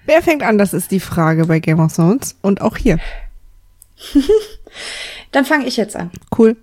Wer fängt an? Das ist die Frage bei Game of Thrones und auch hier. Dann fange ich jetzt an. Cool.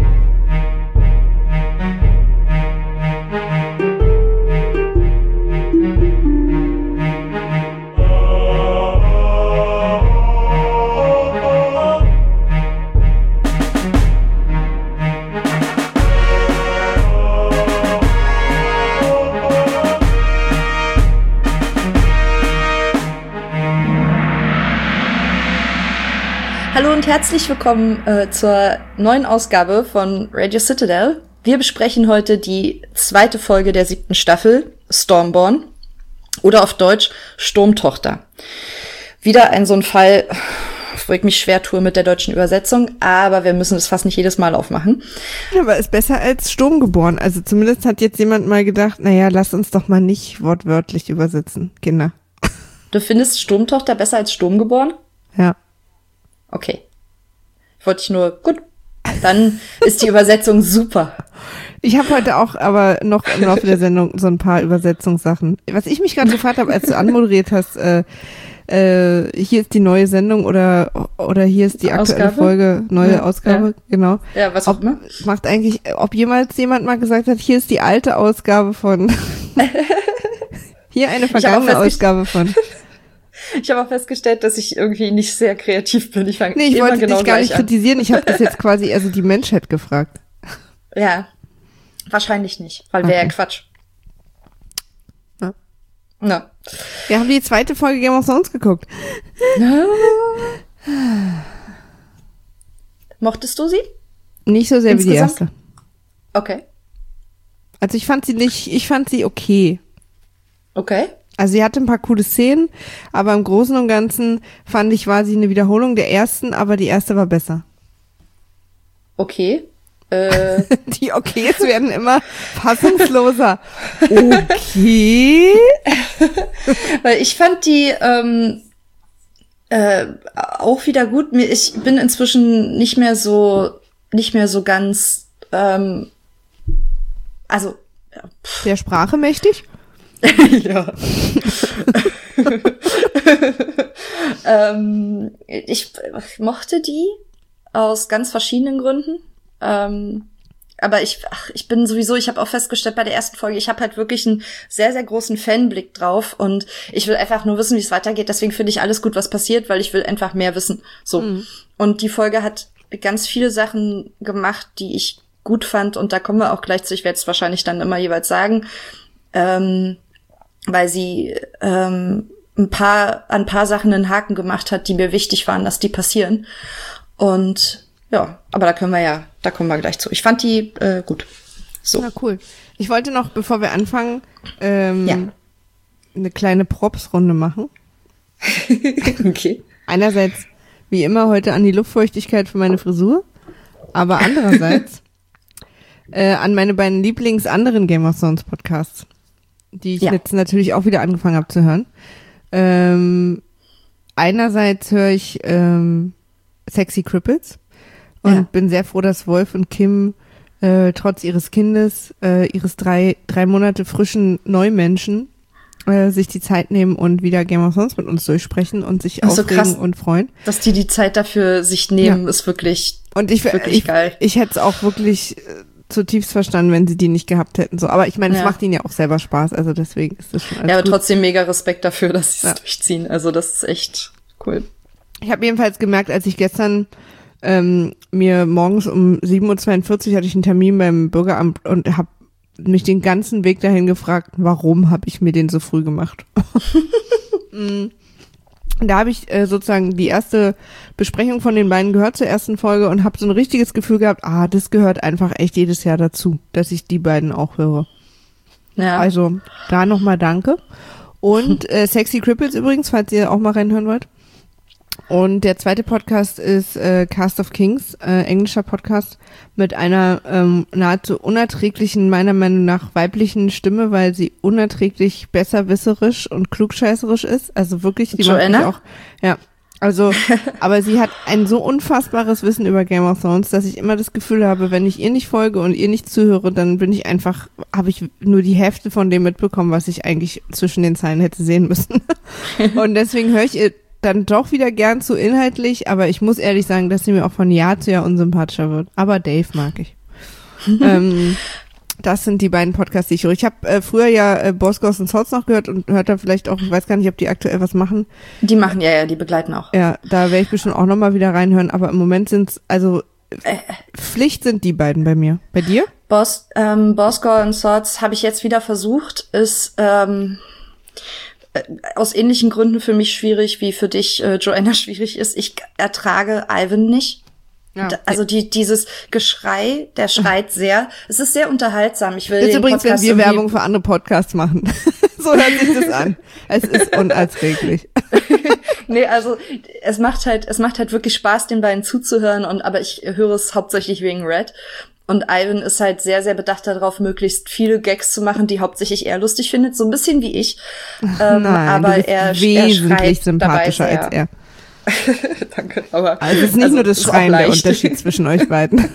Hallo und herzlich willkommen zur neuen Ausgabe von Radio Citadel. Wir besprechen heute die 2. Folge der 7. Staffel, Stormborn, oder auf Deutsch Sturmtochter. Wieder so ein Fall, wo ich mich schwer tue mit der deutschen Übersetzung, aber wir müssen das fast nicht jedes Mal aufmachen. Aber ist besser als Sturmgeboren. Also zumindest hat jetzt jemand mal gedacht, naja, lass uns doch mal nicht wortwörtlich übersetzen, Kinder. Du findest Sturmtochter besser als Sturmgeboren? Ja. Okay. Wollte ich nur, gut, dann ist die Übersetzung super. Ich habe heute auch aber noch im Laufe der Sendung so ein paar Übersetzungssachen. Was ich mich gerade gefragt habe, als du anmoderiert hast, hier ist die neue Sendung oder hier ist die aktuelle Ausgabe? Folge, neue Ausgabe, ja. Genau. Ja, was auch immer. Ob jemals jemand mal gesagt hat, hier ist die alte Ausgabe von, hier eine vergangene Ausgabe von. Ich habe auch festgestellt, dass ich irgendwie nicht sehr kreativ bin. Ich fange ich immer wollte genau dich gar gleich nicht kritisieren. Ich habe das jetzt quasi die Menschheit gefragt. Ja, wahrscheinlich nicht, weil wäre ja Quatsch. Ja. Na. Wir haben die 2. Folge Game of Thrones geguckt. Mochtest du sie? Nicht so sehr wie die Insgesamt? erste. Okay. Also ich fand sie okay. Okay. Also sie hatte ein paar coole Szenen, aber im Großen und Ganzen fand ich, war sie eine Wiederholung der ersten, aber die erste war besser. Okay. Die Okays werden immer fassungsloser. Okay. Weil ich fand die auch wieder gut. Ich bin inzwischen nicht mehr so ganz also Der Sprache mächtig? ja. Ich mochte die aus ganz verschiedenen Gründen. Aber ich bin sowieso, ich habe auch festgestellt bei der ersten Folge, ich habe halt wirklich einen sehr, sehr großen Fanblick drauf und ich will einfach nur wissen, wie es weitergeht. Deswegen finde ich alles gut, was passiert, weil ich will einfach mehr wissen. So. Mhm. Und die Folge hat ganz viele Sachen gemacht, die ich gut fand und da kommen wir auch gleich zu. Ich werde es wahrscheinlich dann immer jeweils sagen. Weil sie an ein paar Sachen einen Haken gemacht hat, die mir wichtig waren, dass die passieren. Und ja, aber da kommen wir gleich zu. Ich fand die gut. So. Na cool. Ich wollte noch, bevor wir anfangen, eine kleine Props-Runde machen. Okay. Einerseits, wie immer, heute an die Luftfeuchtigkeit für meine Frisur, aber andererseits an meine beiden anderen Game of Thrones Podcasts, die ich jetzt natürlich auch wieder angefangen habe zu hören. Einerseits höre ich Sexy Cripples und bin sehr froh, dass Wolf und Kim trotz ihres Kindes, ihres 3 Monate frischen Neumenschen, sich die Zeit nehmen und wieder Game of Thrones mit uns durchsprechen und sich aufregen krass, und freuen. Dass die Zeit dafür sich nehmen, ist wirklich, wirklich geil. Ich hätte es auch wirklich zutiefst verstanden, wenn sie die nicht gehabt hätten. So, aber ich meine, es macht ihnen ja auch selber Spaß, also deswegen ist das schon alles aber gut. Trotzdem mega Respekt dafür, dass sie es durchziehen. Also das ist echt cool. Ich habe jedenfalls gemerkt, als ich gestern mir morgens um 7:42 Uhr hatte ich einen Termin beim Bürgeramt und habe mich den ganzen Weg dahin gefragt, warum habe ich mir den so früh gemacht? Da habe ich sozusagen die erste Besprechung von den beiden gehört zur ersten Folge und habe so ein richtiges Gefühl gehabt, das gehört einfach echt jedes Jahr dazu, dass ich die beiden auch höre. Ja. Also da nochmal danke. Und Sexy Cripples übrigens, falls ihr auch mal reinhören wollt. Und der zweite Podcast ist Cast of Kings, englischer Podcast mit einer nahezu unerträglichen, meiner Meinung nach weiblichen Stimme, weil sie unerträglich besserwisserisch und klugscheißerisch ist. Also wirklich, die macht mich auch, ja. Also, aber sie hat ein so unfassbares Wissen über Game of Thrones, dass ich immer das Gefühl habe, wenn ich ihr nicht folge und ihr nicht zuhöre, dann habe ich nur die Hälfte von dem mitbekommen, was ich eigentlich zwischen den Zeilen hätte sehen müssen. Und deswegen höre ich ihr dann doch wieder gern zu inhaltlich, aber ich muss ehrlich sagen, dass sie mir auch von Jahr zu Jahr unsympathischer wird. Aber Dave mag ich. Das sind die beiden Podcasts, die ich höre. Ich habe früher ja Boss Ghost and Swords noch gehört und hört da vielleicht auch, ich weiß gar nicht, ob die aktuell was machen. Die machen, ja, die begleiten auch. Ja, da werde ich bestimmt auch nochmal wieder reinhören, aber im Moment sind's, also Pflicht sind die beiden bei mir. Bei dir? Boss Ghost and Swords habe ich jetzt wieder versucht, ist aus ähnlichen Gründen für mich schwierig, wie für dich, Joanna, schwierig ist. Ich ertrage Ivan nicht. Ja, okay. Also dieses Geschrei, der schreit sehr. Es ist sehr unterhaltsam. Ich will das ist übrigens, wenn wir Werbung für andere Podcasts machen. So hört sich das an. Es ist unerträglich. Nee, also es macht halt wirklich Spaß, den beiden zuzuhören, aber ich höre es hauptsächlich wegen Red. Und Ivan ist halt sehr, sehr bedacht darauf, möglichst viele Gags zu machen, die hauptsächlich er lustig findet. So ein bisschen wie ich. Nein, aber er wesentlich sympathischer als er. Danke. Aber also es ist nicht nur das Schreien der Unterschied zwischen euch beiden.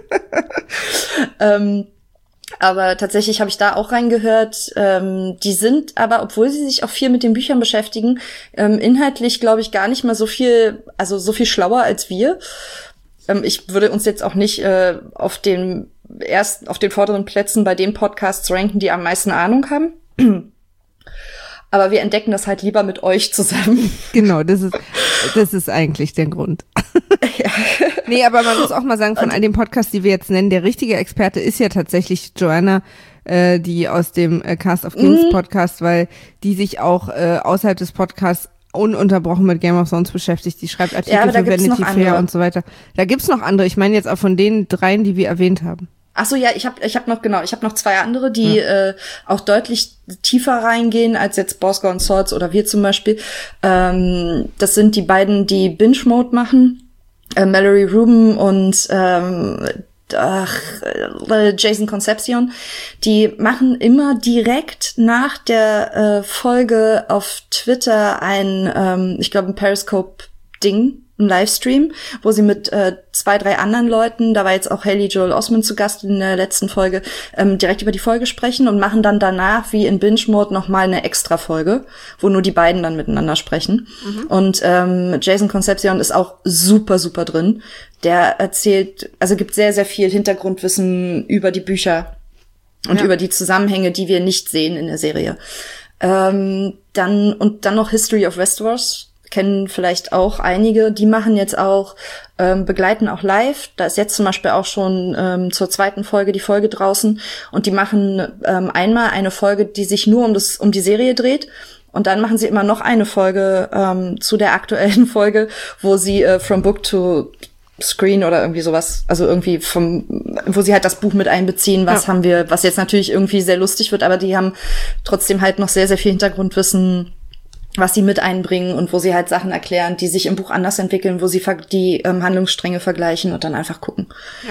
Aber tatsächlich habe ich da auch reingehört. Die sind aber, obwohl sie sich auch viel mit den Büchern beschäftigen, inhaltlich, glaube ich, gar nicht mal so viel schlauer als wir. Ich würde uns jetzt auch nicht auf den vorderen Plätzen bei den Podcasts ranken, die am meisten Ahnung haben. Aber wir entdecken das halt lieber mit euch zusammen. Genau, das ist eigentlich der Grund. Ja. Nee, aber man muss auch mal sagen, von all den Podcasts, die wir jetzt nennen, der richtige Experte ist ja tatsächlich Joanna, die aus dem Cast of Kings Podcast, weil die sich auch außerhalb des Podcasts ununterbrochen mit Game of Thrones beschäftigt. Die schreibt Artikel für Vanity Fair und so weiter. Da gibt's noch andere. Ich meine jetzt auch von den dreien, die wir erwähnt haben. Ach so, ja, ich hab noch zwei andere, die auch deutlich tiefer reingehen als jetzt Boss Ghost and Swords oder wir zum Beispiel. Das sind die beiden, die Binge Mode machen, Mallory Rubin und Jason Concepcion. Die machen immer direkt nach der Folge auf Twitter ein Periscope-Ding, ein Livestream, wo sie mit 2, 3 anderen Leuten, da war jetzt auch Haley Joel Osment zu Gast in der letzten Folge, direkt über die Folge sprechen und machen dann danach, wie in Binge-Mode, nochmal eine Extra-Folge, wo nur die beiden dann miteinander sprechen. Und Jason Concepcion ist auch super, super drin. Der gibt sehr, sehr viel Hintergrundwissen über die Bücher und über die Zusammenhänge, die wir nicht sehen in der Serie. Dann noch History of Westeros. Kennen vielleicht auch einige, die machen jetzt auch, begleiten auch live. Da ist jetzt zum Beispiel auch schon zur 2. Folge die Folge draußen und die machen einmal eine Folge, die sich nur um die Serie dreht und dann machen sie immer noch eine Folge zu der aktuellen Folge, wo sie from book to Screen oder irgendwie sowas, also irgendwie wo sie halt das Buch mit einbeziehen, was jetzt natürlich irgendwie sehr lustig wird, aber die haben trotzdem halt noch sehr, sehr viel Hintergrundwissen, was sie mit einbringen und wo sie halt Sachen erklären, die sich im Buch anders entwickeln, wo sie die Handlungsstränge vergleichen und dann einfach gucken,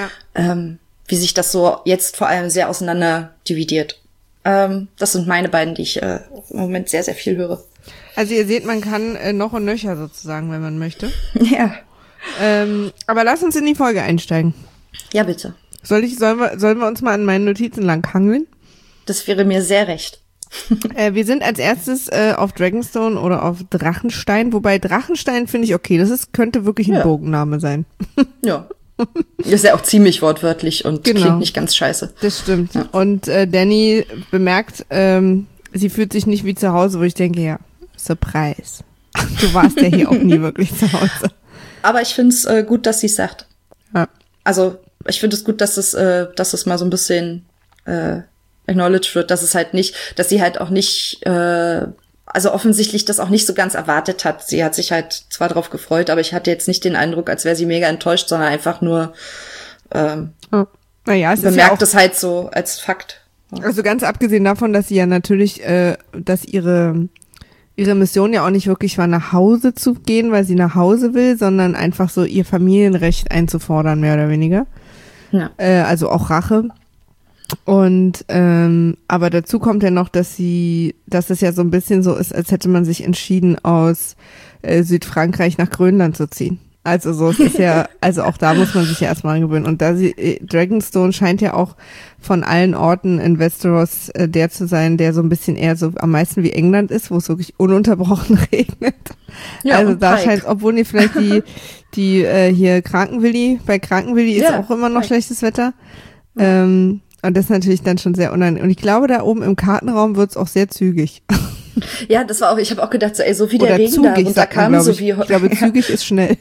wie sich das so jetzt vor allem sehr auseinander dividiert. Das sind meine beiden, die ich im Moment sehr, sehr viel höre. Also ihr seht, man kann noch und nöcher sozusagen, wenn man möchte. Ja. Aber lass uns in die Folge einsteigen. Ja, bitte. Sollen wir uns mal an meinen Notizen langhangeln? Das wäre mir sehr recht. Wir sind als erstes auf Dragonstone oder auf Drachenstein, wobei Drachenstein finde ich okay, könnte wirklich ein Bogenname sein. Ja. Ist ja auch ziemlich wortwörtlich und klingt nicht ganz scheiße. Das stimmt. Ja. Und Dany bemerkt, sie fühlt sich nicht wie zu Hause, wo ich denke, ja, Surprise. Du warst ja hier auch nie wirklich zu Hause. Aber ich finde es gut, dass sie es sagt. Ja. Also ich finde es gut, dass es mal so ein bisschen acknowledged wird, dass sie halt auch nicht, also offensichtlich das auch nicht so ganz erwartet hat. Sie hat sich halt zwar drauf gefreut, aber ich hatte jetzt nicht den Eindruck, als wäre sie mega enttäuscht, sondern einfach nur bemerkt es halt so als Fakt. Also ganz abgesehen davon, dass sie ja natürlich, dass ihre Mission ja auch nicht wirklich war, nach Hause zu gehen, weil sie nach Hause will, sondern einfach so ihr Familienrecht einzufordern, mehr oder weniger. Ja. Also auch Rache. Und aber dazu kommt ja noch, dass es ja so ein bisschen so ist, als hätte man sich entschieden, aus Südfrankreich nach Grönland zu ziehen. Also so, es ist ja, also auch da muss man sich ja erstmal gewöhnen. Und da Dragonstone scheint ja auch von allen Orten in Westeros der zu sein, der so ein bisschen eher so am meisten wie England ist, wo es wirklich ununterbrochen regnet. Ja, also da scheint, obwohl die vielleicht die hier bei Krankenwilli ist auch immer noch schlechtes Wetter. Und das ist natürlich dann schon sehr unangenehm. Und ich glaube, da oben im Kartenraum wird es auch sehr zügig. Ja, das war auch, ich habe auch gedacht, so, so wie der Regen da runterkam, so wie... Ich glaube, zügig ist schnell.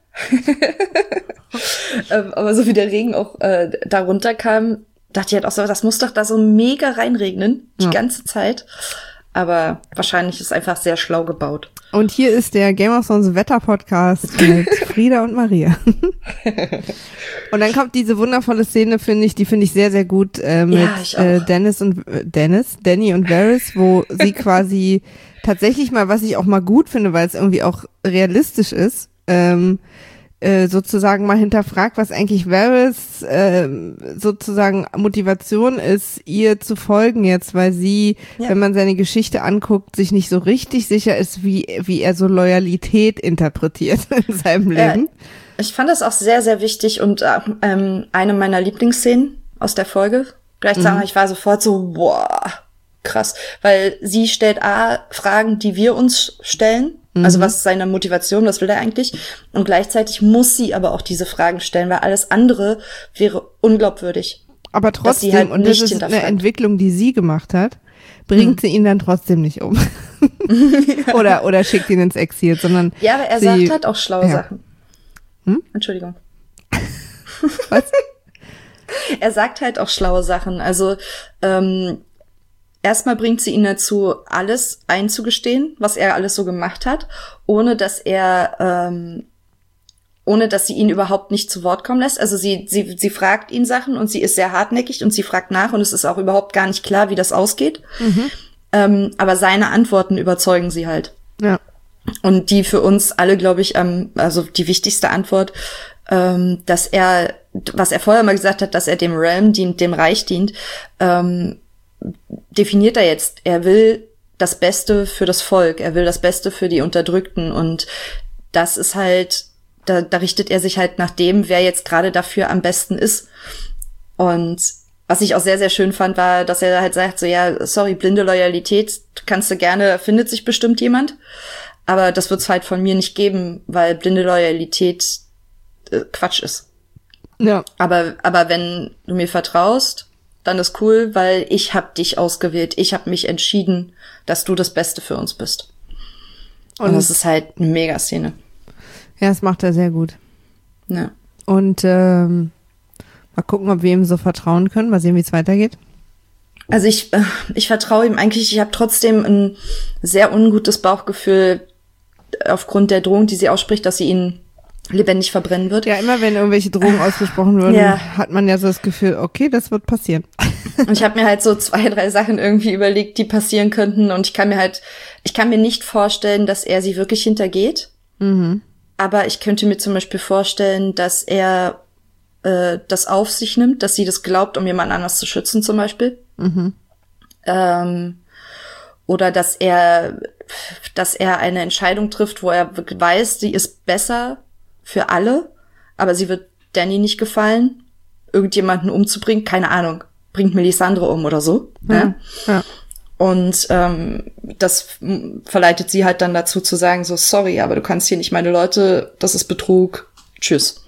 Aber so wie der Regen auch da runterkam, dachte ich halt auch so, das muss doch da so mega reinregnen, die ganze Zeit. Aber wahrscheinlich ist es einfach sehr schlau gebaut. Und hier ist der Game of Thrones Wetter-Podcast mit Frieda und Maria. Und dann kommt diese wundervolle Szene, die finde ich sehr, sehr gut, mit Danny und Varys, wo sie quasi tatsächlich mal, was ich auch mal gut finde, weil es irgendwie auch realistisch ist, sozusagen mal hinterfragt, was eigentlich Varys sozusagen Motivation ist, ihr zu folgen jetzt, weil sie, wenn man seine Geschichte anguckt, sich nicht so richtig sicher ist, wie er so Loyalität interpretiert in seinem Leben. Ich fand das auch sehr, sehr wichtig und eine meiner Lieblingsszenen aus der Folge. Gleichzeitig ich war sofort so, boah, krass, weil sie stellt Fragen, die wir uns stellen. Also was ist seine Motivation, was will er eigentlich? Und gleichzeitig muss sie aber auch diese Fragen stellen, weil alles andere wäre unglaubwürdig. Aber trotzdem, halt und das ist eine Entwicklung, die sie gemacht hat, bringt sie ihn dann trotzdem nicht um. oder schickt ihn ins Exil, sondern ja, aber er sagt halt auch schlaue Sachen. Entschuldigung. Was? Er sagt halt auch schlaue Sachen. Also erstmal bringt sie ihn dazu, alles einzugestehen, was er alles so gemacht hat, ohne dass sie ihn überhaupt nicht zu Wort kommen lässt. Also sie fragt ihn Sachen und sie ist sehr hartnäckig und sie fragt nach und es ist auch überhaupt gar nicht klar, wie das ausgeht. Aber seine Antworten überzeugen sie halt. Ja. Und die für uns alle, glaube ich, also die wichtigste Antwort, dass was er vorher mal gesagt hat, dass er dem Realm dient, dem Reich dient, definiert er jetzt. Er will das Beste für das Volk. Er will das Beste für die Unterdrückten. Und das ist halt, da richtet er sich halt nach dem, wer jetzt gerade dafür am besten ist. Und was ich auch sehr, sehr schön fand, war, dass er halt sagt, so, ja, sorry, blinde Loyalität kannst du gerne, findet sich bestimmt jemand. Aber das wird's halt von mir nicht geben, weil blinde Loyalität Quatsch ist. Ja. Aber wenn du mir vertraust, dann ist cool, weil ich hab dich ausgewählt. Ich hab mich entschieden, dass du das Beste für uns bist. Und das ist halt eine Mega-Szene. Ja, das macht er sehr gut. Ja. Und mal gucken, ob wir ihm so vertrauen können. Mal sehen, wie es weitergeht. Also ich vertraue ihm eigentlich. Ich habe trotzdem ein sehr ungutes Bauchgefühl aufgrund der Drohung, die sie ausspricht, dass sie ihn lebendig verbrennen wird. Ja, immer wenn irgendwelche Drohungen ausgesprochen würden, hat man ja so das Gefühl, okay, das wird passieren. Und ich habe mir halt so 2, 3 Sachen irgendwie überlegt, die passieren könnten. Und ich kann mir nicht vorstellen, dass er sie wirklich hintergeht. Aber ich könnte mir zum Beispiel vorstellen, dass er das auf sich nimmt, dass sie das glaubt, um jemand anders zu schützen zum Beispiel. Oder dass er eine Entscheidung trifft, wo er weiß, sie ist besser für alle, aber sie wird Danny nicht gefallen, irgendjemanden umzubringen, keine Ahnung, bringt Melisandre um oder so. Ja. Und das verleitet sie halt dann dazu zu sagen, so, sorry, aber du kannst hier nicht meine Leute, das ist Betrug, tschüss.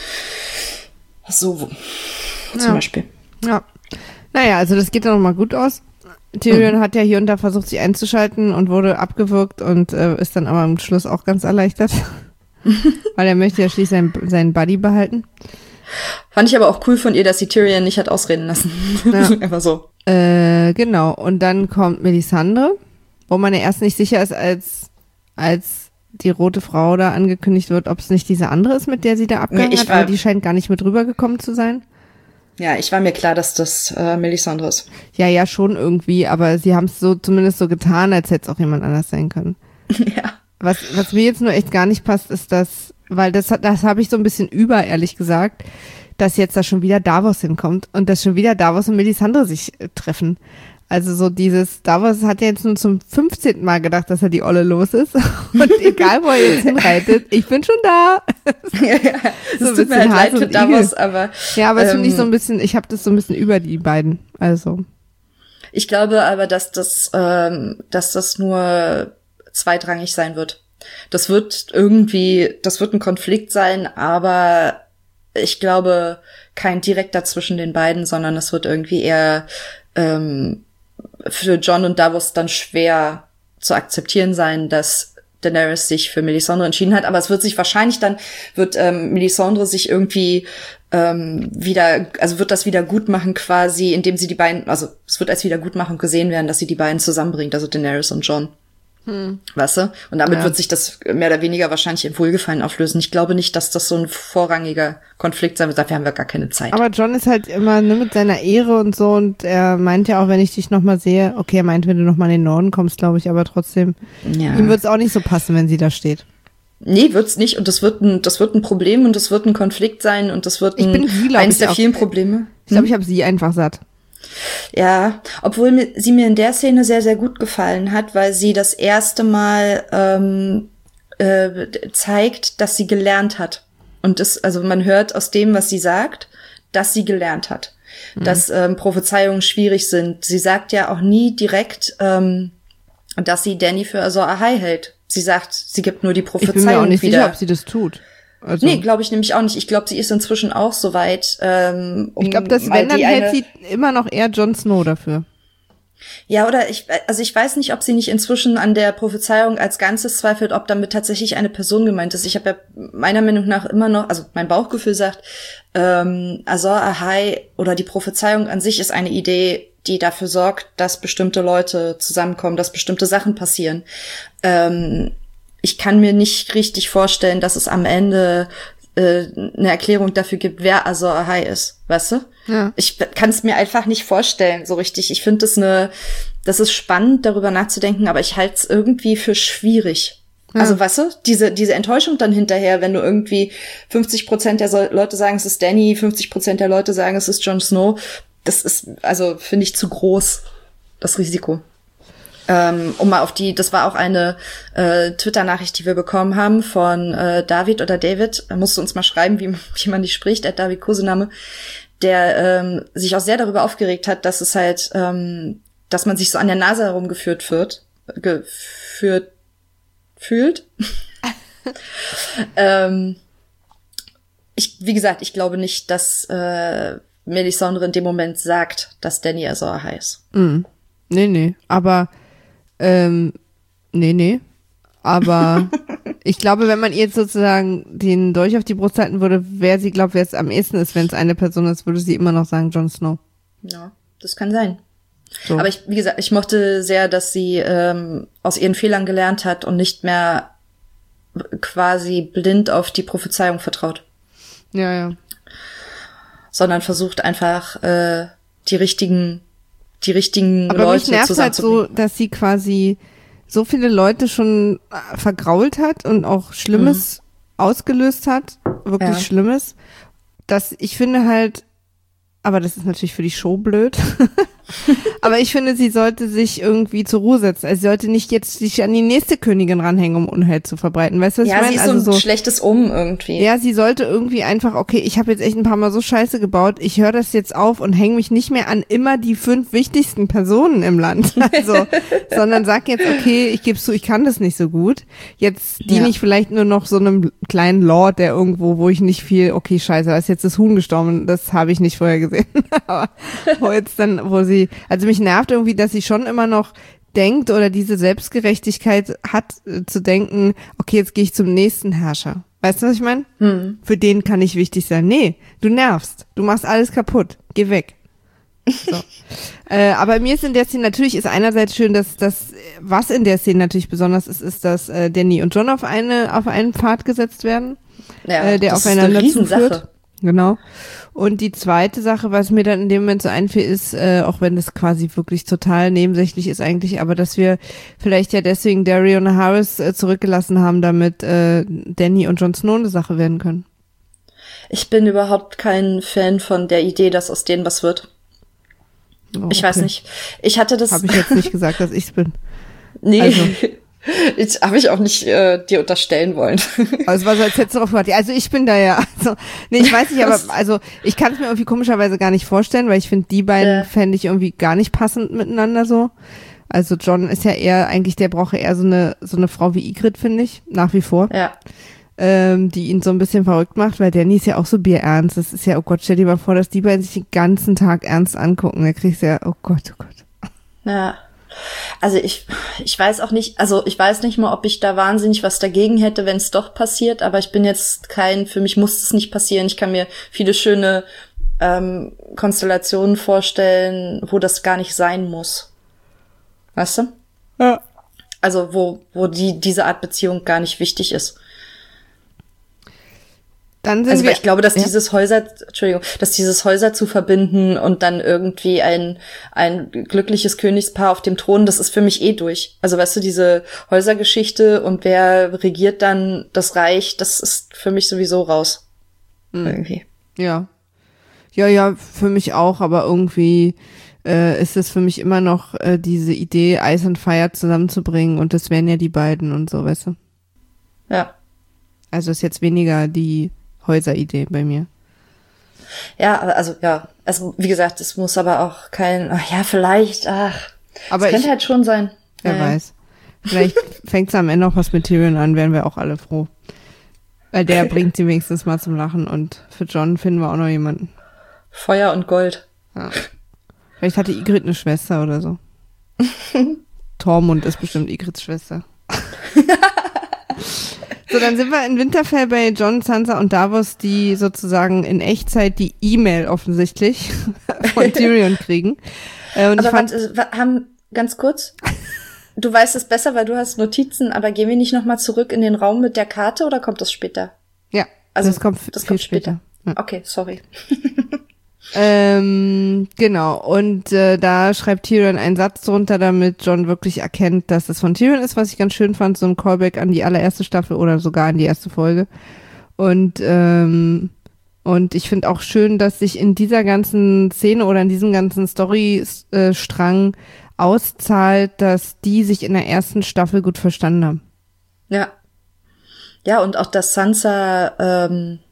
So, zum Beispiel. Ja. Naja, also das geht dann nochmal gut aus. Tyrion hat ja hier und da versucht, sich einzuschalten und wurde abgewürgt und ist dann aber am Schluss auch ganz erleichtert. Weil er möchte ja schließlich seinen Buddy behalten. Fand ich aber auch cool von ihr, dass sie Tyrion nicht hat ausreden lassen. Ja. Einfach so. Genau. Und dann kommt Melisandre, wo man ja erst nicht sicher ist, als die rote Frau da angekündigt wird, ob es nicht diese andere ist, mit der sie da abgehangen hat, aber die scheint gar nicht mit rübergekommen zu sein. Ja, ich war mir klar, dass das Melisandre ist. Ja, schon irgendwie, aber sie haben es so zumindest so getan, als hätte es auch jemand anders sein können. Ja. Was mir jetzt nur echt gar nicht passt, ist weil das habe ich so ein bisschen ehrlich gesagt, dass jetzt da schon wieder Davos hinkommt und dass schon wieder Davos und Melisandre sich treffen. Also so Davos hat ja jetzt nun zum 15. Mal gedacht, dass er die Olle los ist. Und egal, wo er jetzt hinreitet, ich bin schon da. Ja, so es tut mir halt leid für Davos, aber... Ja, aber es finde ich so ein bisschen, ich habe das so ein bisschen über die beiden, also... Ich glaube aber, dass das nur zweitrangig sein wird. Das wird ein Konflikt sein, aber ich glaube, kein direkter zwischen den beiden, sondern es wird irgendwie eher für Jon und Davos dann schwer zu akzeptieren sein, dass Daenerys sich für Melisandre entschieden hat. Aber es wird sich wahrscheinlich dann, wird Melisandre sich irgendwie wird das wieder gut machen quasi, indem sie die beiden, also es wird als Wiedergutmachung gesehen werden, dass sie die beiden zusammenbringt, also Daenerys und Jon. Weißt du? Und damit wird sich das mehr oder weniger wahrscheinlich im Wohlgefallen auflösen. Ich glaube nicht, dass das so ein vorrangiger Konflikt sein wird. Dafür haben wir gar keine Zeit. Aber Jon ist halt immer mit seiner Ehre und so, und er meint ja auch, wenn ich dich nochmal sehe, okay, er meint, wenn du nochmal in den Norden kommst, glaube ich, aber trotzdem, ihm wird es auch nicht so passen, wenn sie da steht. Nee, wird's nicht, und das wird ein Problem und das wird ein Konflikt sein und das wird eines der vielen Probleme. Ich glaube, ich habe sie einfach satt. Ja, obwohl sie mir in der Szene sehr, sehr gut gefallen hat, weil sie das erste Mal zeigt, dass sie gelernt hat. Und also man hört aus dem, was sie sagt, dass sie gelernt hat. Dass Prophezeiungen schwierig sind. Sie sagt ja auch nie direkt, dass sie Dany für Azor Ahai hält. Sie sagt, sie gibt nur die Prophezeiung wieder. Ich bin mir auch nicht sicher, ob sie das tut. Also. Nee, glaube ich nämlich auch nicht. Ich glaube, sie ist inzwischen auch so weit. Ich glaube, dass wenn, dann hält sie immer noch eher Jon Snow dafür. Ja, oder ich weiß nicht, ob sie nicht inzwischen an der Prophezeiung als Ganzes zweifelt, ob damit tatsächlich eine Person gemeint ist. Ich habe ja meiner Meinung nach immer noch, also mein Bauchgefühl sagt, Azor Ahai oder die Prophezeiung an sich ist eine Idee, die dafür sorgt, dass bestimmte Leute zusammenkommen, dass bestimmte Sachen passieren. Ich kann mir nicht richtig vorstellen, dass es am Ende eine Erklärung dafür gibt, wer Azor Ahai ist, weißt du? Ja. Ich kann es mir einfach nicht vorstellen, so richtig. Ich finde das ist spannend, darüber nachzudenken, aber ich halte es irgendwie für schwierig. Ja. Also, weißt du, diese Enttäuschung dann hinterher, wenn du irgendwie 50% der Leute sagen, es ist Dany, 50% der Leute sagen, es ist Jon Snow, das ist, also, finde ich zu groß, das Risiko. Das war auch eine Twitter-Nachricht, die wir bekommen haben von David oder David, da musst du uns mal schreiben, wie man die spricht, David Kosename, der sich auch sehr darüber aufgeregt hat, dass es halt, dass man sich so an der Nase herumgeführt fühlt. Wie gesagt, ich glaube nicht, dass Melisandre in dem Moment sagt, dass Dany Azor Ahai ist. Nee, aber aber ich glaube, wenn man ihr jetzt sozusagen den Dolch auf die Brust halten würde, wer es am ehesten ist, wenn es eine Person ist, würde sie immer noch sagen Jon Snow. Ja, das kann sein. So. Aber wie gesagt, ich mochte sehr, dass sie aus ihren Fehlern gelernt hat und nicht mehr quasi blind auf die Prophezeiung vertraut. Ja. Sondern versucht einfach die richtigen aber Leute mich nervt halt so, dass sie quasi so viele Leute schon vergrault hat und auch Schlimmes ausgelöst hat, wirklich Schlimmes, dass ich finde halt, aber das ist natürlich für die Show blöd, aber ich finde, sie sollte sich irgendwie zur Ruhe setzen. Also sie sollte nicht jetzt sich an die nächste Königin ranhängen, um Unheil zu verbreiten. Weißt du, was ich meine? Ja, sie ist so ein schlechtes irgendwie. Ja, sie sollte irgendwie einfach, okay, ich habe jetzt echt ein paar Mal so Scheiße gebaut, ich höre das jetzt auf und hänge mich nicht mehr an immer die 5 wichtigsten Personen im Land. Also, sondern sag jetzt, okay, ich gebe zu, ich kann das nicht so gut. Jetzt diene ich vielleicht nur noch so einem kleinen Lord, der irgendwo, wo ich nicht viel, okay, scheiße, da ist jetzt das Huhn gestorben, das habe ich nicht vorher gesehen. Aber also mich nervt irgendwie, dass sie schon immer noch denkt oder diese Selbstgerechtigkeit hat, zu denken, okay, jetzt gehe ich zum nächsten Herrscher. Weißt du, was ich meine? Für den kann ich wichtig sein. Nee, du nervst. Du machst alles kaputt. Geh weg. So. Aber mir ist in der Szene, natürlich ist einerseits schön, dass was in der Szene natürlich besonders ist, dass Dany und Jon auf einen Pfad gesetzt werden, der aufeinander zuführt. Genau. Und die zweite Sache, was mir dann in dem Moment so einfiel, ist, auch wenn das quasi wirklich total nebensächlich ist eigentlich, aber dass wir vielleicht ja deswegen Daeron Harris zurückgelassen haben, damit Dany und Jon Snow eine Sache werden können. Ich bin überhaupt kein Fan von der Idee, dass aus denen was wird. Oh, ich weiß nicht. Ich hatte das... Habe ich jetzt nicht gesagt, dass ich's bin. Nee, also. Habe ich auch nicht dir unterstellen wollen. Also es war so, als hättest du drauf gewartet. Also ich bin da ja. Also, nee, ich weiß nicht, aber also ich kann es mir irgendwie komischerweise gar nicht vorstellen, weil ich finde, die beiden fände ich irgendwie gar nicht passend miteinander so. Also John ist ja eher, eigentlich der braucht eher so eine Frau wie Ygritte, finde ich, nach wie vor. Ja. Die ihn so ein bisschen verrückt macht, weil Danny ist ja auch so bierernst. Das ist ja, oh Gott, stell dir mal vor, dass die beiden sich den ganzen Tag ernst angucken. Da kriegst du ja, oh Gott, oh Gott. Ja. Also ich weiß auch nicht, also ich weiß nicht mal, ob ich da wahnsinnig was dagegen hätte, wenn es doch passiert, aber ich bin jetzt für mich muss es nicht passieren. Ich kann mir viele schöne Konstellationen vorstellen, wo das gar nicht sein muss. Weißt du? Ja. Also wo diese Art Beziehung gar nicht wichtig ist. Dann also weil ich glaube, dass dieses Häuser zu verbinden und dann irgendwie ein glückliches Königspaar auf dem Thron, das ist für mich durch. Also weißt du, diese Häusergeschichte und wer regiert dann das Reich, das ist für mich sowieso raus. Irgendwie. Ja. Ja, für mich auch, aber irgendwie ist es für mich immer noch diese Idee, Ice and Fire zusammenzubringen und das wären ja die beiden und so, weißt du? Ja. Also ist jetzt weniger die Häuseridee bei mir. Ja, also wie gesagt, es muss aber auch vielleicht, aber es könnte halt schon sein. Wer weiß. Vielleicht fängt es am Ende auch was mit Tyrion an, wären wir auch alle froh. Weil der bringt sie wenigstens mal zum Lachen und für John finden wir auch noch jemanden. Feuer und Gold. Ja. Vielleicht hatte Ygritte eine Schwester oder so. Tormund ist bestimmt Ygrittes Schwester. So, dann sind wir in Winterfell bei Jon, Sansa und Davos, die sozusagen in Echtzeit die E-Mail offensichtlich von Tyrion kriegen. Und aber ganz kurz, du weißt es besser, weil du hast Notizen, aber gehen wir nicht nochmal zurück in den Raum mit der Karte oder kommt das später? Ja, also das kommt später. Ja. Okay, sorry. Genau, und da schreibt Tyrion einen Satz drunter, damit Jon wirklich erkennt, dass es von Tyrion ist, was ich ganz schön fand, so ein Callback an die allererste Staffel oder sogar an die erste Folge. Und ich finde auch schön, dass sich in dieser ganzen Szene oder in diesem ganzen Storystrang auszahlt, dass die sich in der ersten Staffel gut verstanden haben. Ja. Ja, und auch, dass Sansa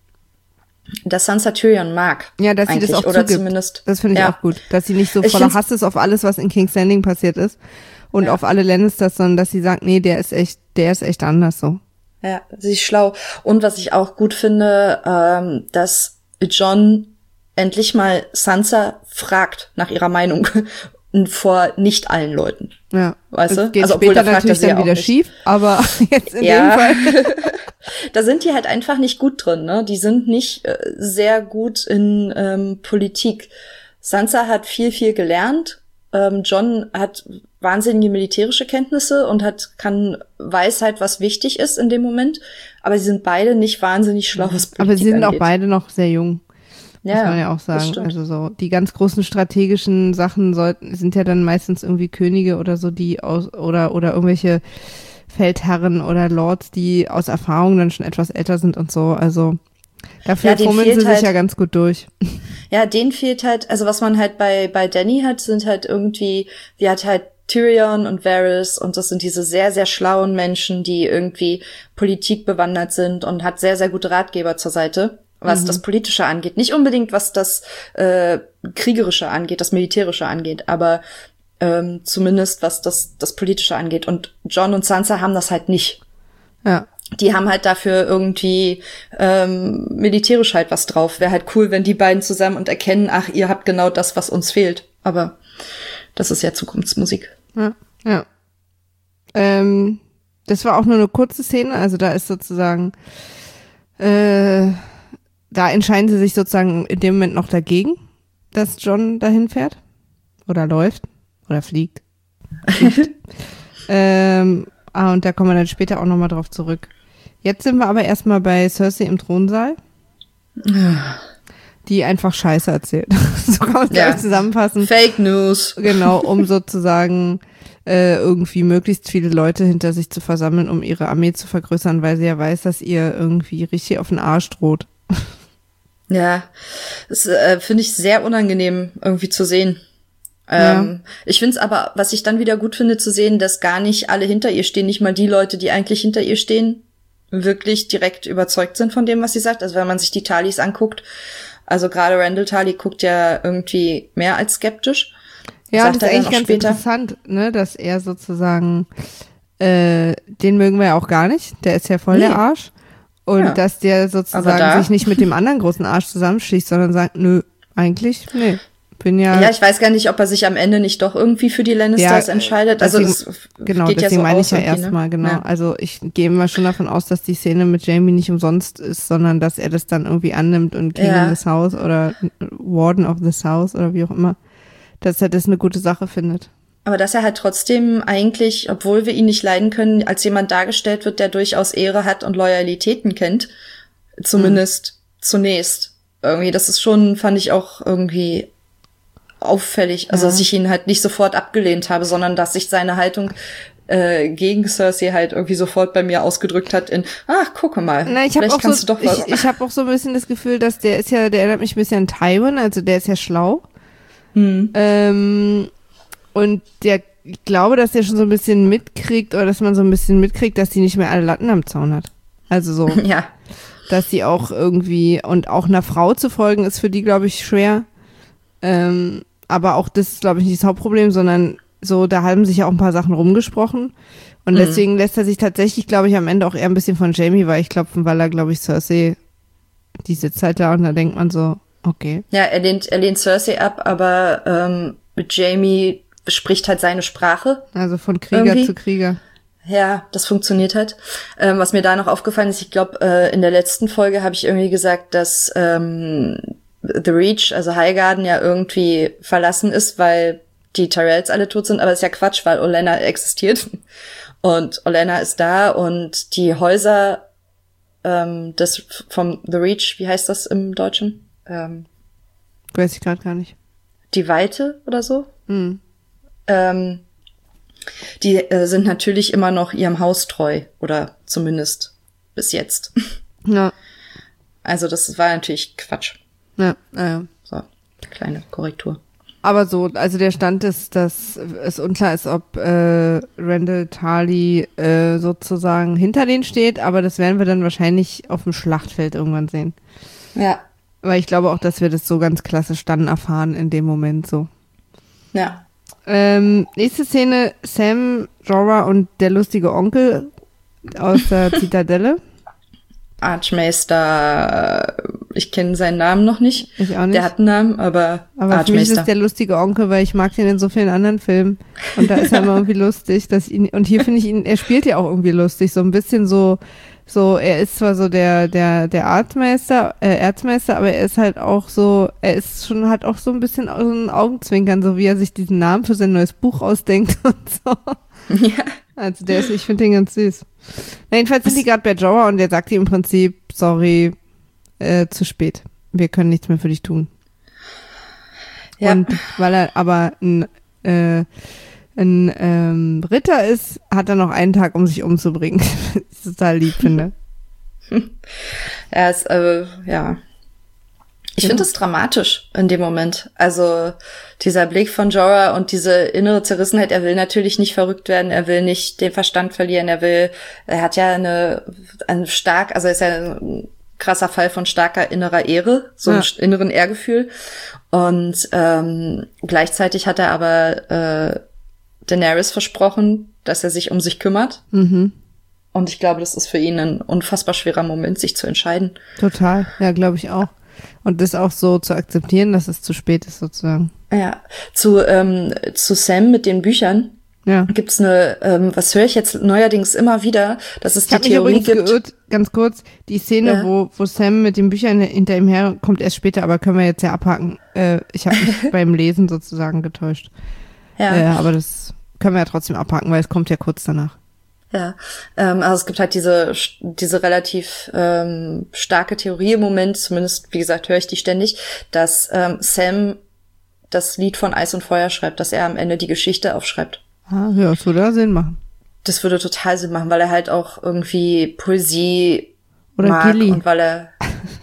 Tyrion mag. Ja, dass sie das auch oder zugibt. Zumindest. Das finde ich auch gut. Dass sie nicht so voller Hass ist auf alles, was in King's Landing passiert ist und auf alle Lannisters, sondern dass sie sagt, nee, der ist echt anders so. Ja, sie ist schlau. Und was ich auch gut finde, dass Jon endlich mal Sansa fragt nach ihrer Meinung vor nicht allen Leuten. Ja. Weißt du? Geht also später natürlich dann wieder schief, aber jetzt in dem Fall. Da sind die halt einfach nicht gut drin, ne? Die sind nicht sehr gut in Politik. Sansa hat viel gelernt. Jon hat wahnsinnige militärische Kenntnisse und weiß halt, was wichtig ist in dem Moment. Aber sie sind beide nicht wahnsinnig schlau, was Politik Aber sie sind angeht. auch beide noch sehr jung. Ja, muss man ja auch sagen. Also so die ganz großen strategischen Sachen sind ja dann meistens irgendwie Könige oder so, die oder irgendwelche Feldherren oder Lords, die aus Erfahrung dann schon etwas älter sind und so. Also dafür fummeln sie sich ja ganz gut durch. Ja, denen fehlt halt, also was man halt bei Dany hat, sind halt irgendwie, die hat halt Tyrion und Varys und das sind diese sehr, sehr schlauen Menschen, die irgendwie Politik bewandert sind und hat sehr, sehr gute Ratgeber zur Seite, was das Politische angeht. Nicht unbedingt, was das Kriegerische angeht, das Militärische angeht, aber zumindest was das Politische angeht. Und Jon und Sansa haben das halt nicht. Ja. Die haben halt dafür irgendwie militärisch halt was drauf. Wäre halt cool, wenn die beiden zusammen und erkennen, ach, ihr habt genau das, was uns fehlt. Aber das ist ja Zukunftsmusik. Ja. Das war auch nur eine kurze Szene. Also da ist sozusagen da entscheiden sie sich sozusagen in dem Moment noch dagegen, dass Jon dahin fährt oder läuft oder fliegt. Und da kommen wir dann später auch nochmal drauf zurück. Jetzt sind wir aber erstmal bei Cersei im Thronsaal, die einfach Scheiße erzählt. So kann man es ja zusammenfassen. Fake News. Genau, um sozusagen irgendwie möglichst viele Leute hinter sich zu versammeln, um ihre Armee zu vergrößern, weil sie ja weiß, dass ihr irgendwie richtig auf den Arsch droht. Ja, das finde ich sehr unangenehm irgendwie zu sehen. Ich finde es aber, was ich dann wieder gut finde, zu sehen, dass gar nicht alle hinter ihr stehen, nicht mal die Leute, die eigentlich hinter ihr stehen, wirklich direkt überzeugt sind von dem, was sie sagt. Also wenn man sich die Talis anguckt, also gerade Randall Tarly guckt ja irgendwie mehr als skeptisch. Ja, das ist eigentlich ganz interessant, ne, dass er sozusagen, den mögen wir ja auch gar nicht, der ist ja voll der Arsch. Und dass der sozusagen sich nicht mit dem anderen großen Arsch zusammenschließt, sondern sagt, nö, eigentlich, nee. Ja, ich weiß gar nicht, ob er sich am Ende nicht doch irgendwie für die Lannisters entscheidet. Also deswegen, genau, geht deswegen ja so meine ich ja erstmal, genau. Ja. Also ich gehe mal schon davon aus, dass die Szene mit Jamie nicht umsonst ist, sondern dass er das dann irgendwie annimmt und King in this House oder Warden of this House oder wie auch immer, dass er das eine gute Sache findet. Aber dass er halt trotzdem eigentlich, obwohl wir ihn nicht leiden können, als jemand dargestellt wird, der durchaus Ehre hat und Loyalitäten kennt, zumindest zunächst. Irgendwie, das ist schon, fand ich auch irgendwie auffällig, also dass ich ihn halt nicht sofort abgelehnt habe, sondern dass sich seine Haltung gegen Cersei halt irgendwie sofort bei mir ausgedrückt hat in, ach, gucke mal, vielleicht kannst du doch was. Ich habe auch so ein bisschen das Gefühl, dass der erinnert mich ein bisschen an Tywin, also der ist ja schlau. Und ich glaube, dass der schon so ein bisschen mitkriegt, oder dass man so ein bisschen mitkriegt, dass die nicht mehr alle Latten am Zaun hat. Also so, dass sie auch irgendwie, und auch einer Frau zu folgen, ist für die, glaube ich, schwer. Aber auch das ist, glaube ich, nicht das Hauptproblem, sondern so, da haben sich ja auch ein paar Sachen rumgesprochen. Und deswegen lässt er sich tatsächlich, glaube ich, am Ende auch eher ein bisschen von Jamie weichklopfen, weil er, glaube ich, Cersei, die sitzt halt da und da denkt man so, okay. Ja, er lehnt Cersei ab, aber Jamie spricht halt seine Sprache. Also von Krieger irgendwie zu Krieger. Ja, das funktioniert halt. Was mir da noch aufgefallen ist, ich glaube, in der letzten Folge habe ich irgendwie gesagt, dass The Reach, also Highgarden, ja irgendwie verlassen ist, weil die Tyrells alle tot sind, aber das ist ja Quatsch, weil Olenna existiert. Und Olenna ist da und die Häuser das vom The Reach, wie heißt das im Deutschen? Weiß ich gerade gar nicht. Die Weite oder so? Die sind natürlich immer noch ihrem Haus treu, oder zumindest bis jetzt. Ja. Also das war natürlich Quatsch. Ja. So, kleine Korrektur. Aber so, also der Stand ist, dass es unklar ist, ob Randall Tarly sozusagen hinter denen steht, aber das werden wir dann wahrscheinlich auf dem Schlachtfeld irgendwann sehen. Ja. Weil ich glaube auch, dass wir das so ganz klassisch dann erfahren in dem Moment so. Ja. Nächste Szene, Sam, Jorah und der lustige Onkel aus der Zitadelle. Archmeister, ich kenne seinen Namen noch nicht. Ich auch nicht. Der hat einen Namen, aber Archmeister. Für mich ist es der lustige Onkel, weil ich mag den in so vielen anderen Filmen. Und da ist er immer irgendwie lustig, und hier finde ich ihn, er spielt ja auch irgendwie lustig, so ein bisschen so, er ist zwar so der Erzmeister, aber er ist halt auch so, er ist schon halt auch so ein bisschen so ein Augenzwinkern, so wie er sich diesen Namen für sein neues Buch ausdenkt und so. Ja. Also ich finde den ganz süß. Na, jedenfalls sind die gerade bei Jorah und der sagt ihm im Prinzip, sorry, zu spät. Wir können nichts mehr für dich tun. Ja. Und weil er aber ein Ritter ist, hat er noch einen Tag, um sich umzubringen. Das ist total lieb, finde. Er ist, ja. Ich finde es dramatisch in dem Moment. Also dieser Blick von Jorah und diese innere Zerrissenheit, er will natürlich nicht verrückt werden, er will nicht den Verstand verlieren, er hat ja er ist ja ein krasser Fall von starker innerer Ehre, so einem inneren Ehrgefühl. Und gleichzeitig hat er aber Daenerys versprochen, dass er sich um sich kümmert. Mhm. Und ich glaube, das ist für ihn ein unfassbar schwerer Moment, sich zu entscheiden. Total, ja, glaube ich auch. Und das auch so zu akzeptieren, dass es zu spät ist, sozusagen. Ja, zu Sam mit den Büchern gibt's eine, was höre ich jetzt neuerdings immer wieder, dass es die Theorie gibt. Geirrt, ganz kurz, die Szene, wo Sam mit den Büchern hinter ihm her kommt erst später, aber können wir jetzt ja abhaken. Ich habe mich beim Lesen sozusagen getäuscht. Ja. Aber das können wir ja trotzdem abhaken, weil es kommt ja kurz danach. Ja, also es gibt halt diese relativ starke Theorie im Moment, zumindest, wie gesagt, höre ich die ständig, dass Sam das Lied von Eis und Feuer schreibt, dass er am Ende die Geschichte aufschreibt. Ah, ja, das würde Sinn machen. Das würde total Sinn machen, weil er halt auch irgendwie Poesie oder mag Gilly. Und weil er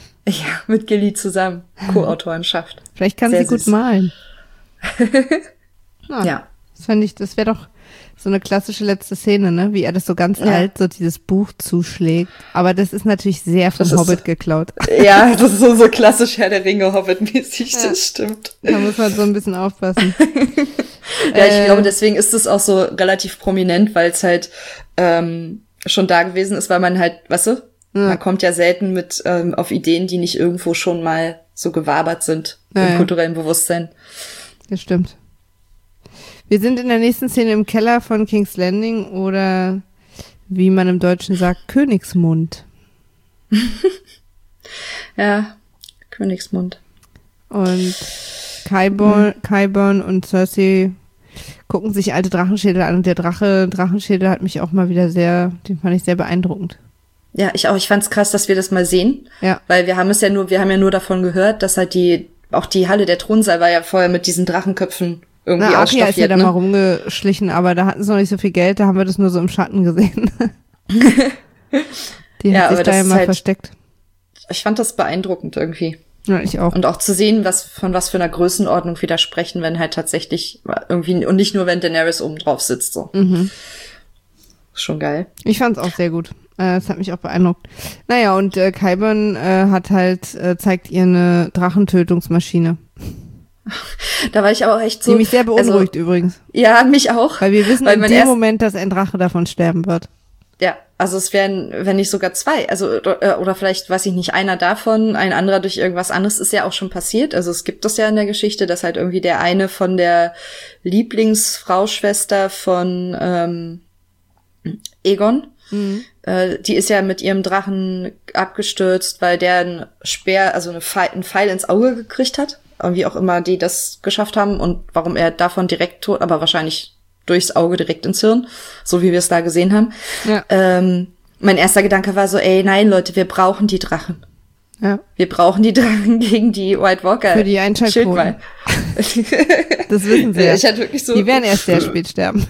mit Gilly zusammen Co-Autorenschaft. Vielleicht kann sie gut malen. Ja. Das wäre doch so eine klassische letzte Szene, ne? Wie er das so ganz alt, so dieses Buch zuschlägt. Aber das ist natürlich sehr vom Hobbit geklaut. Ja, das ist so klassisch Herr der Ringe Hobbit-mäßig, das stimmt. Da muss man so ein bisschen aufpassen. Ja, ich glaube, deswegen ist es auch so relativ prominent, weil es halt schon da gewesen ist, weil man halt, weißt du, man kommt ja selten mit auf Ideen, die nicht irgendwo schon mal so gewabert sind im kulturellen Bewusstsein. Das stimmt. Wir sind in der nächsten Szene im Keller von King's Landing oder, wie man im Deutschen sagt, Königsmund. Ja, Königsmund. Und Qyburn und Cersei gucken sich alte Drachenschädel an und der Drachenschädel hat mich auch mal wieder den fand ich sehr beeindruckend. Ja, ich auch. Ich fand's krass, dass wir das mal sehen. Ja. Weil wir haben ja nur davon gehört, dass halt auch die Halle der Thronsaal war ja vorher mit diesen Drachenköpfen irgendwie ausstaffiert. Arya ist ja da mal rumgeschlichen, aber da hatten sie noch nicht so viel Geld, da haben wir das nur so im Schatten gesehen. Die hat sich da ja mal versteckt. Ich fand das beeindruckend irgendwie. Ja, ich auch. Und auch zu sehen, von was für einer Größenordnung wir da sprechen, wenn halt tatsächlich irgendwie, und nicht nur, wenn Daenerys oben drauf sitzt, so. Mhm. Schon geil. Ich fand's auch sehr gut. Das hat mich auch beeindruckt. Naja, und Qyburn zeigt ihr eine Drachentötungsmaschine. Da war ich aber auch echt so. Die mich sehr beunruhigt übrigens. Ja, mich auch. Weil wir wissen in dem Moment, dass ein Drache davon sterben wird. Ja, also es wären, wenn nicht sogar zwei. Also, oder vielleicht, weiß ich nicht, einer davon, ein anderer durch irgendwas anderes, ist ja auch schon passiert. Also es gibt das ja in der Geschichte, dass halt irgendwie der eine von der Lieblingsfrau-Schwester von Aegon, die ist ja mit ihrem Drachen abgestürzt, weil der einen Pfeil ins Auge gekriegt hat. Wie auch immer die das geschafft haben und warum er davon direkt tot, aber wahrscheinlich durchs Auge direkt ins Hirn, so wie wir es da gesehen haben. Ja. Mein erster Gedanke war so, nein, Leute, wir brauchen die Drachen. Ja. Wir brauchen die Drachen gegen die White Walker. Für die Einschaltquoten. Das wissen sie ja. Ich hatte wirklich so, die werden erst sehr spät sterben.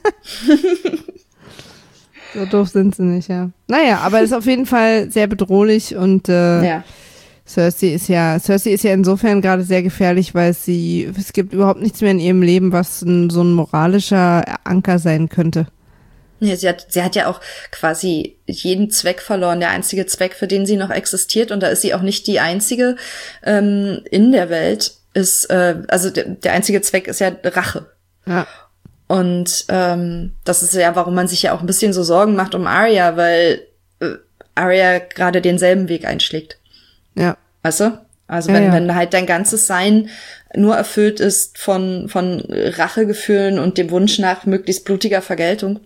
So doof sind sie nicht, ja. Naja, aber ist auf jeden Fall sehr bedrohlich und Cersei ist ja insofern gerade sehr gefährlich, weil es gibt überhaupt nichts mehr in ihrem Leben, was so ein moralischer Anker sein könnte. Ja, sie hat ja auch quasi jeden Zweck verloren. Der einzige Zweck, für den sie noch existiert, und da ist sie auch nicht die einzige in der Welt, ist, der einzige Zweck ist ja Rache. Ja. Und das ist ja, warum man sich ja auch ein bisschen so Sorgen macht um Arya, weil Arya gerade denselben Weg einschlägt. Ja. Weißt du? Also wenn halt dein ganzes Sein nur erfüllt ist von Rachegefühlen und dem Wunsch nach möglichst blutiger Vergeltung,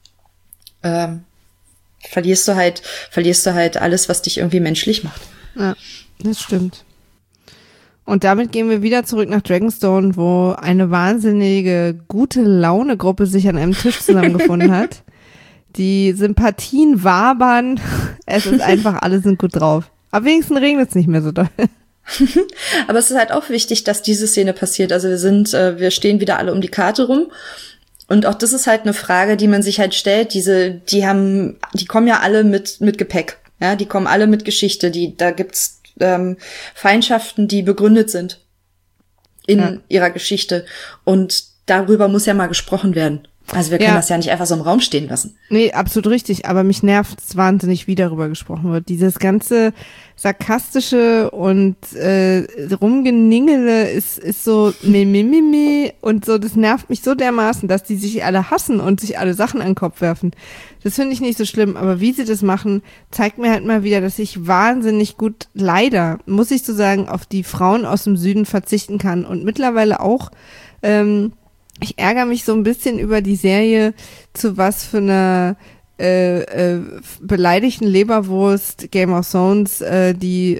verlierst du halt alles, was dich irgendwie menschlich macht. Ja, das stimmt. Und damit gehen wir wieder zurück nach Dragonstone, wo eine wahnsinnige gute Laune-Gruppe sich an einem Tisch zusammengefunden hat. Die Sympathien wabern. Es ist einfach, alle sind gut drauf. Aber wenigstens regnet es nicht mehr so doll. Aber es ist halt auch wichtig, dass diese Szene passiert. Also wir stehen wieder alle um die Karte rum. Und auch das ist halt eine Frage, die man sich halt stellt. Die kommen ja alle mit Gepäck. Ja, die kommen alle mit Geschichte. Da gibt's Feindschaften, die begründet sind in ihrer Geschichte. Und darüber muss ja mal gesprochen werden. Also wir können das ja nicht einfach so im Raum stehen lassen. Nee, absolut richtig. Aber mich nervt's wahnsinnig, wie darüber gesprochen wird. Dieses ganze sarkastische und Rumgeningele ist so meh und so, das nervt mich so dermaßen, dass die sich alle hassen und sich alle Sachen an den Kopf werfen. Das finde ich nicht so schlimm, aber wie sie das machen, zeigt mir halt mal wieder, dass ich wahnsinnig gut, leider, muss ich so sagen, auf die Frauen aus dem Süden verzichten kann und mittlerweile auch, ich ärgere mich so ein bisschen über die Serie, zu was für einer beleidigten Leberwurst Game of Thrones die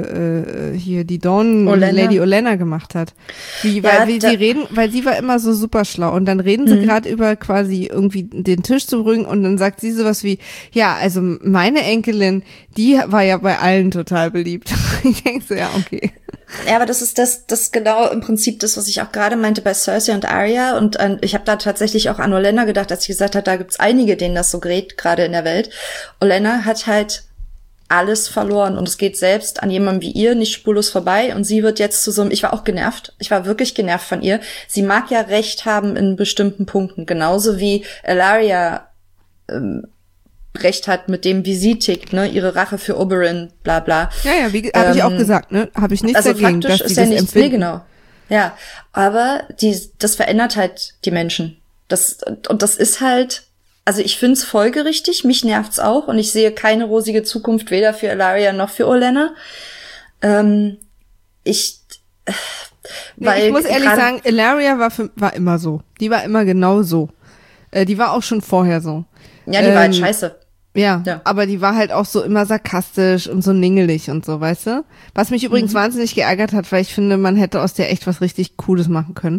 Dawn Lady Olenna gemacht hat. Weil sie war immer so super schlau und dann reden sie gerade über quasi irgendwie den Tisch zu beruhigen und dann sagt sie sowas wie, ja, also meine Enkelin, die war ja bei allen total beliebt. Ich denke so, ja, okay. Ja, aber das ist genau im Prinzip das, was ich auch gerade meinte bei Cersei und Arya. Und ich habe da tatsächlich auch an Olenna gedacht, als ich gesagt habe, da gibt's einige, denen das so gerät, gerade in der Welt. Olenna hat halt alles verloren und es geht selbst an jemandem wie ihr nicht spurlos vorbei und sie wird jetzt zu so einem, ich war auch genervt, ich war wirklich genervt von ihr. Sie mag ja recht haben in bestimmten Punkten, genauso wie Ellaria recht hat mit dem, wie sie tickt, ne, ihre Rache für Oberyn, bla bla. Ja, wie habe ich auch gesagt, ne, habe ich nichts dagegen, dass ist die ja das nicht, empfinden. nee, genau. Ja, aber das verändert halt die Menschen. Das ist halt, also ich find's folgerichtig, mich nervt's auch und ich sehe keine rosige Zukunft weder für Ellaria noch für Olenna. Ich muss ehrlich sagen, Ellaria war immer so. Die war immer genau so. Die war auch schon vorher so. Ja, die war halt scheiße. Ja, aber die war halt auch so immer sarkastisch und so ningelig und so, weißt du? Was mich übrigens wahnsinnig geärgert hat, weil ich finde, man hätte aus der echt was richtig Cooles machen können.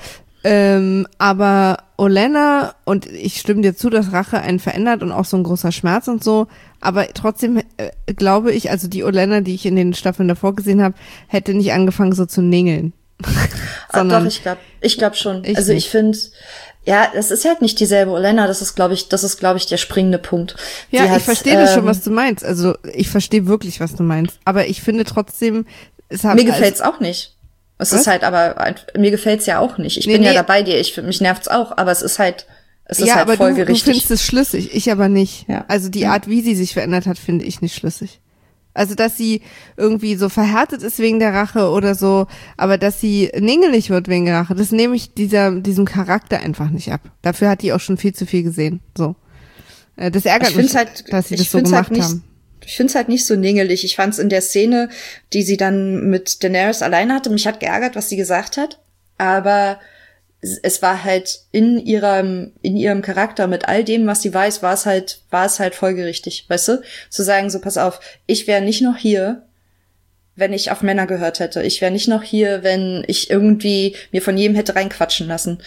Aber Olenna, und ich stimme dir zu, dass Rache einen verändert und auch so ein großer Schmerz und so, aber trotzdem glaube ich, also die Olenna, die ich in den Staffeln davor gesehen habe, hätte nicht angefangen so zu ningeln. Doch, ich glaube schon. Also ich finde, ja, das ist halt nicht dieselbe Olenna, das ist, glaube ich, der springende Punkt. Ja, ich verstehe das schon, was du meinst. Also ich verstehe wirklich, was du meinst. Aber ich finde trotzdem, mir gefällt's auch nicht. Es ist halt aber, mir gefällt's ja auch nicht. Ich bin ja dabei dir, mich nervt's auch, aber es ist halt aber folgerichtig. Du findest es schlüssig, ich aber nicht. Ja. Also die Art, wie sie sich verändert hat, finde ich nicht schlüssig. Also, dass sie irgendwie so verhärtet ist wegen der Rache oder so, aber dass sie ningelig wird wegen der Rache, das nehme ich diesem Charakter einfach nicht ab. Dafür hat die auch schon viel zu viel gesehen. So. Das ärgert mich, dass sie das so gemacht haben. Ich find's halt nicht so ningelig. Ich fand's in der Szene, die sie dann mit Daenerys alleine hatte, mich hat geärgert, was sie gesagt hat, aber es war halt in ihrem Charakter mit all dem, was sie weiß, war es halt folgerichtig, weißt du? Zu sagen, so pass auf, ich wäre nicht noch hier, wenn ich auf Männer gehört hätte. Ich wäre nicht noch hier, wenn ich irgendwie mir von jedem hätte reinquatschen lassen.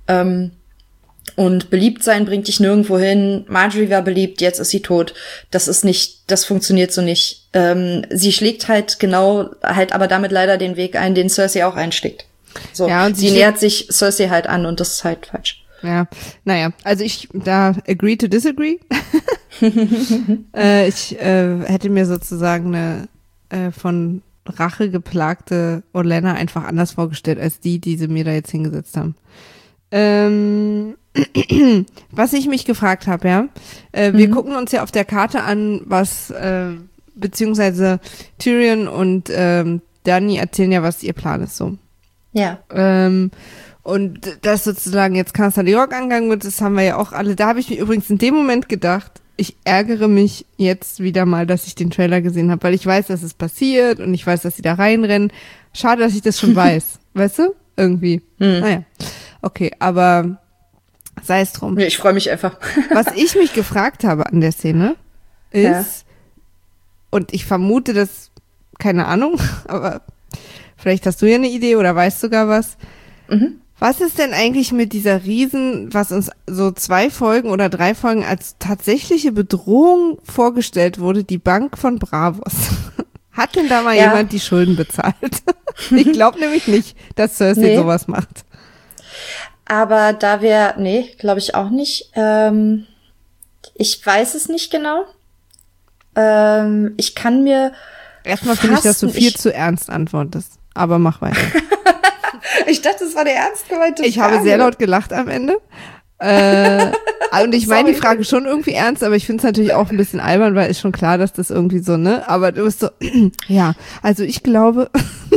Und beliebt sein bringt dich nirgendwo hin. Marjorie war beliebt, jetzt ist sie tot. Das funktioniert so nicht. Sie schlägt halt aber damit leider den Weg ein, den Cersei auch einschlägt. So, ja, und sie nähert sich Cersei halt an und das ist halt falsch. Ja, naja, also da agree to disagree. Ich hätte mir sozusagen eine von Rache geplagte Olenna einfach anders vorgestellt, als die sie mir da jetzt hingesetzt haben. Was ich mich gefragt habe, ja, wir gucken uns ja auf der Karte an, was beziehungsweise Tyrion und Dany erzählen ja, was ihr Plan ist, so. Ja. Und dass sozusagen jetzt Casterly Rock angegangen wird, das haben wir ja auch alle. Da habe ich mir übrigens in dem Moment gedacht, ich ärgere mich jetzt wieder mal, dass ich den Trailer gesehen habe, weil ich weiß, dass es passiert und ich weiß, dass sie da reinrennen. Schade, dass ich das schon weiß. Weißt du? Irgendwie. Naja. Okay, aber sei es drum. Ich freue mich einfach. Was ich mich gefragt habe an der Szene ist, und ich vermute, dass, keine Ahnung, aber vielleicht hast du ja eine Idee oder weißt sogar was. Was ist denn eigentlich mit dieser was uns so 2 Folgen oder 3 Folgen als tatsächliche Bedrohung vorgestellt wurde, die Bank von Braavos? Hat denn da mal jemand die Schulden bezahlt? Ich glaube nämlich nicht, dass Cersei sowas macht. Aber glaube ich auch nicht. Ich weiß es nicht genau. Ich kann mir erstmal finde ich, dass du viel zu ernst antwortest. Aber mach weiter. Ich dachte, das war der ernst gemeinte Frage. Ich habe sehr laut gelacht am Ende. Und ich meine die Frage schon irgendwie ernst, aber ich finde es natürlich auch ein bisschen albern, weil ist schon klar, dass das irgendwie so, ne? Aber du bist so, ja, also ich glaube.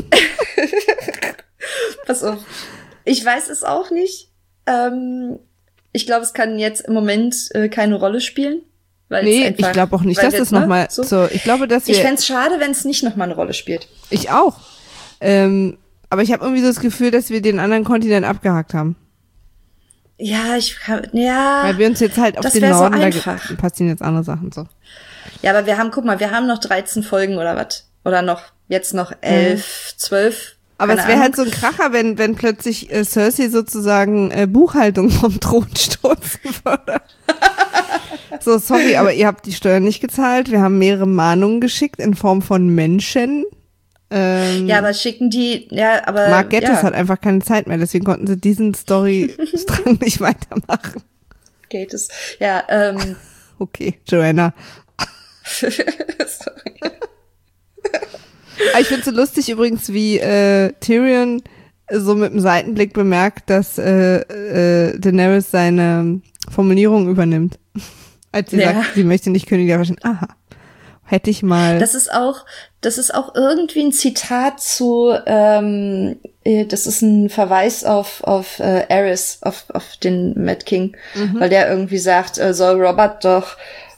Pass auf. Ich weiß es auch nicht. Ich glaube, es kann jetzt im Moment keine Rolle spielen. Weil ich glaube auch nicht, dass es nochmal so. Ich glaube, dass ich fände es schade, wenn es nicht nochmal eine Rolle spielt. Ich auch. Aber ich habe irgendwie so das Gefühl, dass wir den anderen Kontinent abgehakt haben. Ja, weil wir uns jetzt halt auf den Norden, da passieren jetzt andere Sachen so. Ja, aber wir haben noch 13 Folgen oder was? Oder jetzt noch 11, 12. Aber es wäre halt so ein Kracher, wenn plötzlich Cersei sozusagen Buchhaltung vom Thron stürzen würde. So, sorry, aber ihr habt die Steuern nicht gezahlt. Wir haben mehrere Mahnungen geschickt in Form von Menschen. Ja, aber schicken die, aber. Mark Gatiss hat einfach keine Zeit mehr, deswegen konnten sie diesen Storystrang nicht weitermachen. Gatiss, Okay, Joanna. Ich finde es so lustig übrigens, wie Tyrion so mit einem Seitenblick bemerkt, dass Daenerys seine Formulierung übernimmt. Als sie sagt, sie möchte nicht Königin der Wahrscheinlichkeit. Aha. Hätte ich mal. Das ist auch irgendwie ein Zitat zu, das ist ein Verweis auf Aerys, auf den Mad King, weil der irgendwie sagt, soll Robert doch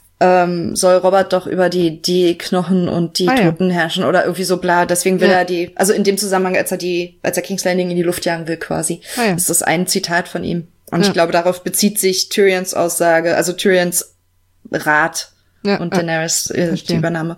über die Knochen und die Toten herrschen oder irgendwie so bla. Deswegen will er also in dem Zusammenhang, als er King's Landing in die Luft jagen will quasi, ist das ein Zitat von ihm. Und ich glaube, darauf bezieht sich Tyrions Aussage, also Tyrions Rat und Daenerys die Übernahme.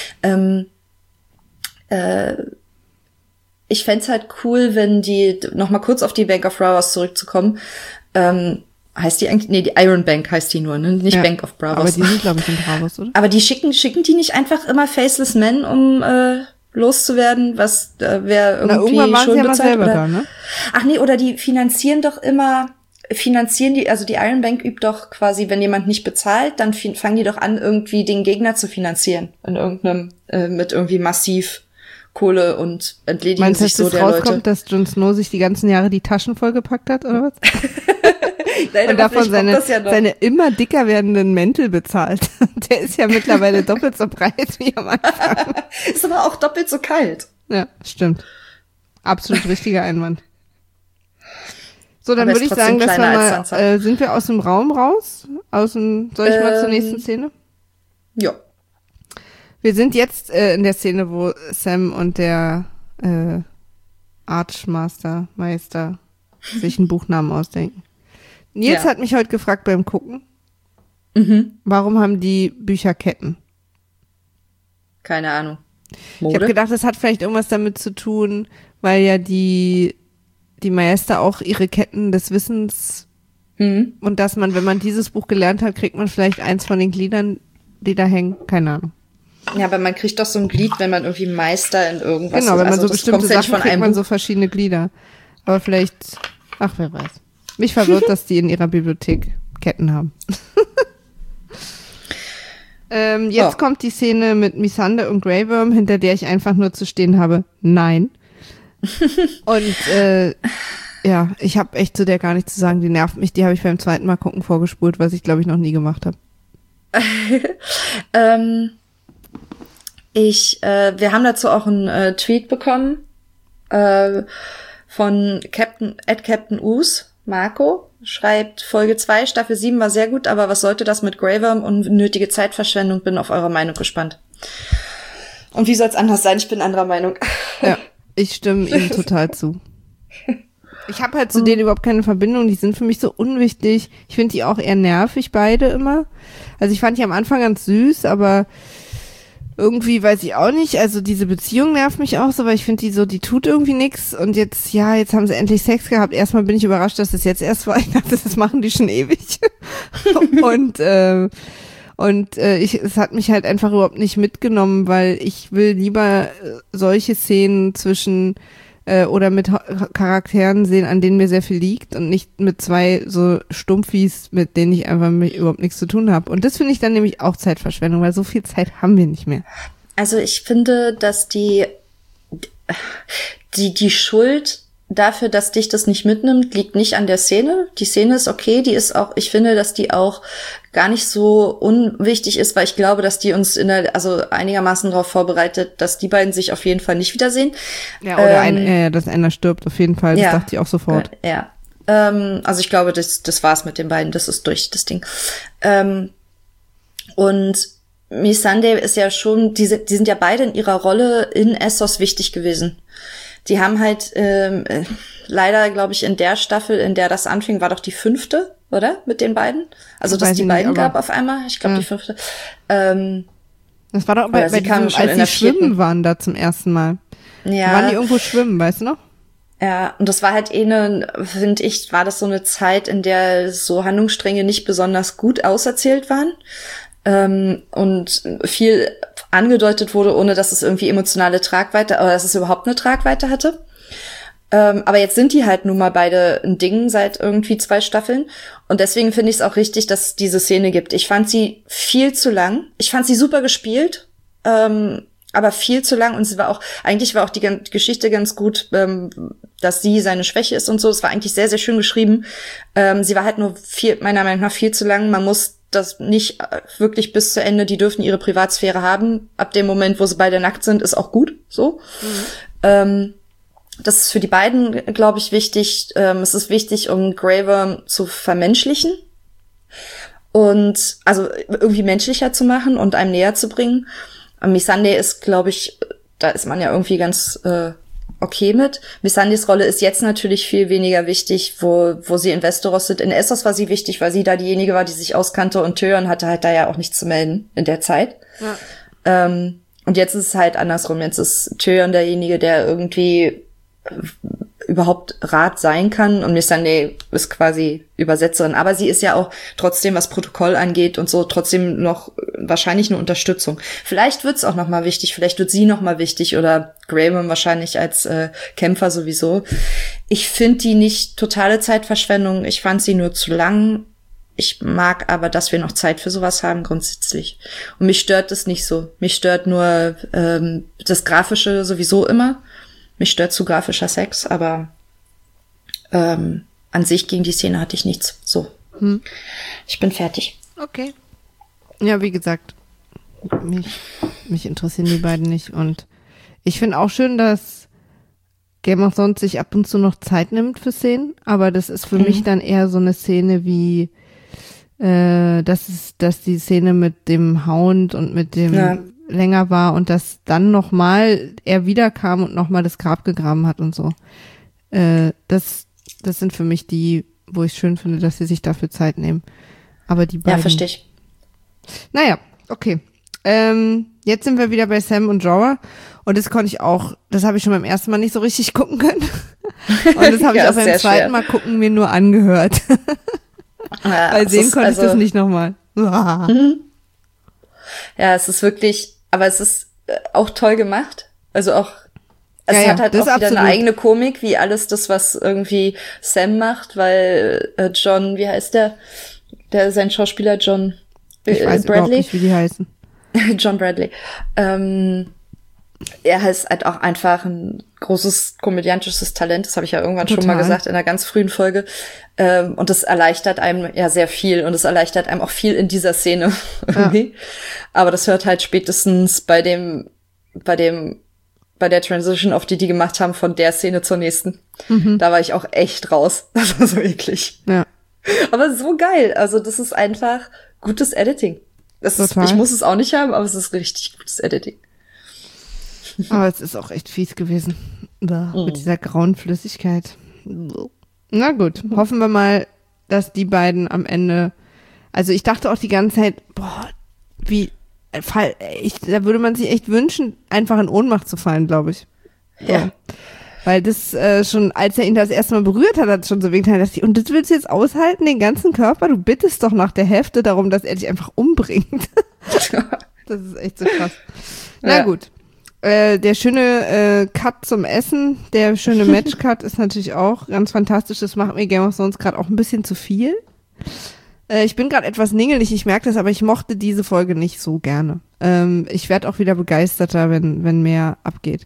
Ich fänd's halt cool, wenn die, noch mal kurz auf die Bank of Bravos zurückzukommen, heißt die eigentlich, nee, die Iron Bank heißt die nur, ne? Nicht Bank of Bravos. Aber die sind, glaube ich, in Bravos, oder? Aber die schicken die nicht einfach immer Faceless Men, um loszuwerden, was wer irgendwie irgendwann waren schon sie ja mal bezahlt, selber oder? da, ne? Ach nee, oder die finanzieren die, also die Iron Bank übt doch quasi, wenn jemand nicht bezahlt, dann fangen die doch an, irgendwie den Gegner zu finanzieren in irgendeinem, mit irgendwie massiv Kohle und entledigen Meinst, sich so der rauskommt, Leute. dass Jon Snow sich die ganzen Jahre die Taschen vollgepackt hat, oder was? Nein, und davon seine immer dicker werdenden Mäntel bezahlt. Der ist ja mittlerweile doppelt so breit wie am Anfang. Ist aber auch doppelt so kalt. Ja, stimmt. Absolut richtiger Einwand. So, dann würde ich sagen, dass wir mal, sind wir aus dem Raum raus? Soll ich mal zur nächsten Szene? Ja. Wir sind jetzt in der Szene, wo Sam und der Meister sich einen Buchnamen ausdenken. Nils hat mich heute gefragt beim Gucken, warum haben die Bücher Ketten? Keine Ahnung. Mode? Ich habe gedacht, das hat vielleicht irgendwas damit zu tun, weil ja die Meister auch ihre Ketten des Wissens und dass man, wenn man dieses Buch gelernt hat, kriegt man vielleicht eins von den Gliedern, die da hängen. Keine Ahnung. Ja, aber man kriegt doch so ein Glied, wenn man irgendwie Meister in irgendwas ist. Genau, wenn man so bestimmte Sachen von kriegt, man so verschiedene Glieder. Aber vielleicht, wer weiß. Mich verwirrt, dass die in ihrer Bibliothek Ketten haben. Jetzt kommt die Szene mit Missandei und Grey Worm, hinter der ich einfach nur zu stehen habe, nein. Und ich habe echt zu der gar nichts zu sagen, die nervt mich, die habe ich beim zweiten Mal gucken vorgespult, was ich glaube ich noch nie gemacht habe. Wir haben dazu auch einen Tweet bekommen von Captain Us, Marco, schreibt, Folge 2, Staffel 7 war sehr gut, aber was sollte das mit Grey Worm und nötige Zeitverschwendung? Bin auf eure Meinung gespannt. Und wie soll's anders sein? Ich bin anderer Meinung. Ja, ich stimme ihm total zu. Ich habe halt zu denen überhaupt keine Verbindung, die sind für mich so unwichtig. Ich finde die auch eher nervig, beide immer. Also ich fand die am Anfang ganz süß, aber irgendwie weiß ich auch nicht, also diese Beziehung nervt mich auch so, weil ich finde die tut irgendwie nichts und jetzt haben sie endlich Sex gehabt. Erstmal bin ich überrascht, dass das jetzt erst war. Ich dachte, das machen die schon ewig. Es hat mich halt einfach überhaupt nicht mitgenommen, weil ich will lieber solche Szenen zwischen oder mit Charakteren sehen, an denen mir sehr viel liegt und nicht mit zwei so Stumpfis, mit denen ich einfach überhaupt nichts zu tun habe. Und das finde ich dann nämlich auch Zeitverschwendung, weil so viel Zeit haben wir nicht mehr. Also ich finde, dass die Schuld dafür, dass dich das nicht mitnimmt, liegt nicht an der Szene. Die Szene ist okay, ich finde, dass die auch gar nicht so unwichtig ist, weil ich glaube, dass die uns einigermaßen darauf vorbereitet, dass die beiden sich auf jeden Fall nicht wiedersehen. Ja, oder dass einer stirbt, auf jeden Fall, das dachte ich auch sofort. Also ich glaube, das war's mit den beiden, das ist durch, das Ding. Und Missandei ist ja schon, die sind ja beide in ihrer Rolle in Essos wichtig gewesen. Die haben halt leider, glaube ich, in der Staffel, in der das anfing, war doch die 5., oder? Mit den beiden? Also, dass die beiden gab auf einmal. Ich glaube, die 5. Das war doch bei diesem, als die schwimmen waren da zum ersten Mal. Ja. Waren die irgendwo schwimmen, weißt du noch? Ja, und das war halt finde ich, war das so eine Zeit, in der so Handlungsstränge nicht besonders gut auserzählt waren. Und viel angedeutet wurde, ohne dass es irgendwie emotionale Tragweite, oder dass es überhaupt eine Tragweite hatte. Aber jetzt sind die halt nun mal beide ein Ding seit irgendwie 2 Staffeln. Und deswegen finde ich es auch richtig, dass es diese Szene gibt. Ich fand sie viel zu lang. Ich fand sie super gespielt, aber viel zu lang. Und eigentlich war auch die Geschichte ganz gut, dass sie seine Schwäche ist und so. Es war eigentlich sehr, sehr schön geschrieben. Sie war halt nur meiner Meinung nach viel zu lang. Man muss das nicht wirklich bis zu Ende, die dürfen ihre Privatsphäre haben. Ab dem Moment, wo sie beide nackt sind, ist auch gut, so. Das ist für die beiden, glaube ich, wichtig. Es ist wichtig, um Grey Worm zu vermenschlichen und also irgendwie menschlicher zu machen und einem näher zu bringen. Missandei ist, glaube ich, da ist man ja irgendwie ganz okay mit. Missandeis Rolle ist jetzt natürlich viel weniger wichtig, wo sie in Westeros sind. In Essos war sie wichtig, weil sie da diejenige war, die sich auskannte, und Tyrion hatte halt da ja auch nichts zu melden in der Zeit. Ja. Und jetzt ist es halt andersrum. Jetzt ist Tyrion derjenige, der irgendwie überhaupt Rat sein kann, und Missandei ist quasi Übersetzerin. Aber sie ist ja auch trotzdem, was Protokoll angeht und so, trotzdem noch wahrscheinlich eine Unterstützung. Vielleicht wird's auch noch mal wichtig, vielleicht wird sie noch mal wichtig, oder Grey Worm wahrscheinlich als Kämpfer sowieso. Ich finde die nicht totale Zeitverschwendung, ich fand sie nur zu lang. Ich mag aber, dass wir noch Zeit für sowas haben, grundsätzlich. Und mich stört das nicht so. Mich stört nur das Grafische sowieso immer. Mich stört zu grafischer Sex, aber an sich gegen die Szene hatte ich nichts. So. Ich bin fertig. Okay. Ja, wie gesagt, mich interessieren die beiden nicht. Und ich finde auch schön, dass Game of Thrones sich ab und zu noch Zeit nimmt für Szenen, aber das ist für mich dann eher so eine Szene wie dass die Szene mit dem Hound und mit dem länger war und dass dann nochmal er wiederkam und nochmal das Grab gegraben hat und so. Das sind für mich die, wo ich schön finde, dass sie sich dafür Zeit nehmen. Aber die beiden. Ja, verstehe ich. Naja, okay. Jetzt sind wir wieder bei Sam und Jorah, und das habe ich schon beim ersten Mal nicht so richtig gucken können. Und das habe ich auch beim zweiten Mal gucken mir nur angehört. Ja, weil sehen konnte ich das nicht nochmal. Ja, es ist wirklich, aber es ist auch toll gemacht. Also auch, es hat halt auch wieder eine eigene Komik, wie alles das, was irgendwie Sam macht, weil John, wie heißt der sein Schauspieler, John ich weiß Bradley? Überhaupt nicht, wie die heißen. John Bradley. Er ist halt auch einfach ein großes komödiantisches Talent. Das habe ich ja irgendwann schon mal gesagt in einer ganz frühen Folge. Und das erleichtert einem ja sehr viel. Und es erleichtert einem auch viel in dieser Szene irgendwie. Ja. Aber das hört halt spätestens bei der Transition auf, die gemacht haben, von der Szene zur nächsten. Da war ich auch echt raus. Das war so eklig. Ja. Aber so geil. Also das ist einfach gutes Editing. Ich muss es auch nicht haben, aber es ist richtig gutes Editing. Aber es ist auch echt fies gewesen. Mit dieser grauen Flüssigkeit. Na gut, hoffen wir mal, dass die beiden am Ende, also ich dachte auch die ganze Zeit, da würde man sich echt wünschen, einfach in Ohnmacht zu fallen, glaube ich. So. Ja. Weil das schon, als er ihn das erste Mal berührt hat, hat es schon so wehgetan, dass und das willst du jetzt aushalten, den ganzen Körper? Du bittest doch nach der Hälfte darum, dass er dich einfach umbringt. Das ist echt so krass. Na gut. Der schöne Cut zum Essen, der schöne Match-Cut ist natürlich auch ganz fantastisch. Das macht mir Game of Thrones gerade auch ein bisschen zu viel. Ich bin gerade etwas ningelig, ich merke das, aber ich mochte diese Folge nicht so gerne. Ich werde auch wieder begeisterter, wenn mehr abgeht.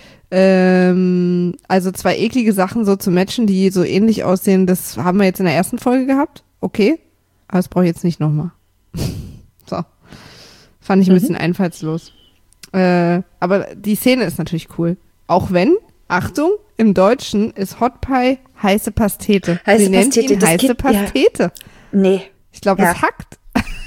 Also 2 eklige Sachen so zu matchen, die so ähnlich aussehen, das haben wir jetzt in der ersten Folge gehabt. Okay, aber das brauche ich jetzt nicht nochmal. So. Fand ich ein bisschen einfallslos. Aber die Szene ist natürlich cool. Auch wenn, Achtung, im Deutschen ist Hot Pie heiße Pastete. Sie nennt ihn heiße Pastete. Ja. Nee. Ich glaube, es hackt.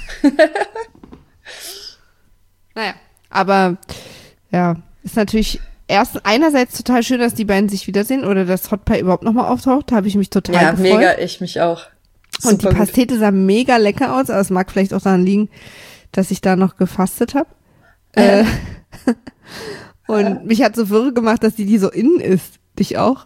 Naja, aber ja, ist natürlich einerseits total schön, dass die beiden sich wiedersehen oder dass Hot Pie überhaupt nochmal auftaucht. Da habe ich mich total gefreut. Ja, mega, ich mich auch. Super und die Pastete sah mega lecker aus, aber es mag vielleicht auch daran liegen, dass ich da noch gefastet habe. Und mich hat so wirre gemacht, dass die so innen ist. Dich auch?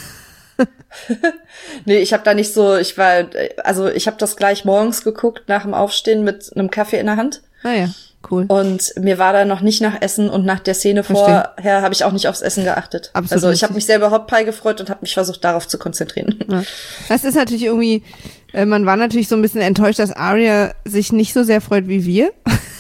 Nee, ich habe da nicht so, ich habe das gleich morgens geguckt, nach dem Aufstehen mit einem Kaffee in der Hand. Ah ja, Cool. Und mir war da noch nicht nach Essen und nach der Szene vorher habe ich auch nicht aufs Essen geachtet. Absolut also ich habe mich sehr über Hot Pie gefreut und habe mich versucht, darauf zu konzentrieren. Ja. Das ist natürlich irgendwie, man war natürlich so ein bisschen enttäuscht, dass Arya sich nicht so sehr freut wie wir.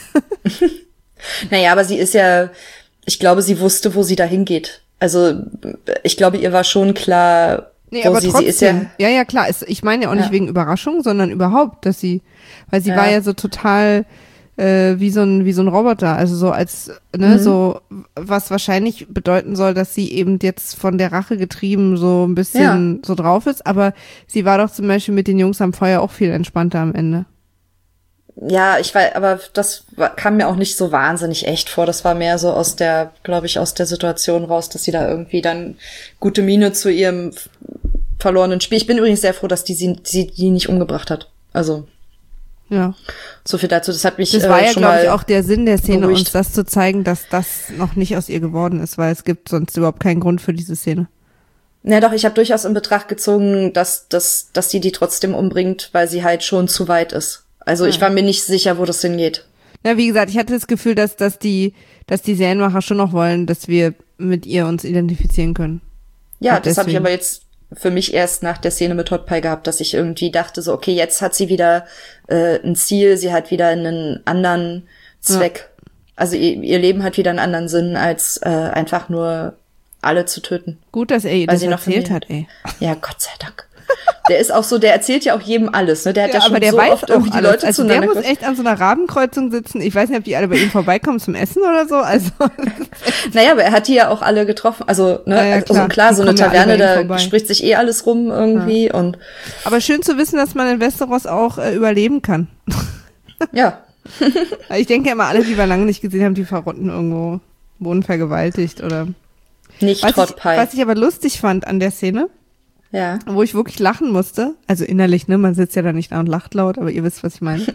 Naja, aber sie ist ja, ich glaube, sie wusste, wo sie da hingeht. Also ich glaube, ihr war schon klar, nee, wo aber sie trotzdem, ist ja. Ja, klar. Ich meine ja auch nicht wegen Überraschung, sondern überhaupt, dass sie, weil sie war ja so total wie so ein Roboter, also so als, so, was wahrscheinlich bedeuten soll, dass sie eben jetzt von der Rache getrieben so ein bisschen so drauf ist, aber sie war doch zum Beispiel mit den Jungs am Feuer auch viel entspannter am Ende. Ja, ich weiß, aber das kam mir auch nicht so wahnsinnig echt vor. Das war mehr so aus der Situation raus, dass sie da irgendwie dann gute Miene zu ihrem verlorenen Spiel. Ich bin übrigens sehr froh, dass die nicht umgebracht hat. Also. Ja. So viel dazu. Das hat mich das war ja, glaube ich, auch der Sinn der Szene, beruhigt. uns das zu zeigen, dass das noch nicht aus ihr geworden ist, weil es gibt sonst überhaupt keinen Grund für diese Szene. Ja, doch, ich habe durchaus in Betracht gezogen, dass sie die trotzdem umbringt, weil sie halt schon zu weit ist. Also ich war mir nicht sicher, wo das hingeht. Ja, wie gesagt, ich hatte das Gefühl, dass die Serienmacher schon noch wollen, dass wir mit ihr uns identifizieren können. Ja, das habe ich aber jetzt für mich erst nach der Szene mit Hot Pie gehabt, dass ich irgendwie dachte so, okay, jetzt hat sie wieder ein Ziel, sie hat wieder einen anderen Zweck. Ja. Also ihr Leben hat wieder einen anderen Sinn, als einfach nur alle zu töten. Gut, dass er ihr das erzählt hat, ey. Ja, Gott sei Dank. Der ist auch so, der erzählt ja auch jedem alles, ne? Der hat ja schon aber der so weiß oft irgendwie die Leute also der muss echt an so einer Rabenkreuzung sitzen. Ich weiß nicht, ob die alle bei ihm vorbeikommen zum Essen oder so. Also naja, aber er hat die ja auch alle getroffen. Also, ne, ja, klar, so eine Taverne, da spricht sich eh alles rum irgendwie. Ja. Und aber schön zu wissen, dass man in Westeros auch überleben kann. Ja. Ich denke immer, alle, die wir lange nicht gesehen haben, die verrotten irgendwo, wurden vergewaltigt oder nicht Hot Pie. Was ich aber lustig fand an der Szene, ja, wo ich wirklich lachen musste, also innerlich, ne, man sitzt ja da nicht da und lacht laut, aber ihr wisst, was ich meine,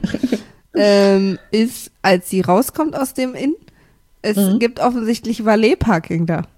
ist, als sie rauskommt aus dem Inn, es gibt offensichtlich Valet-Parking da.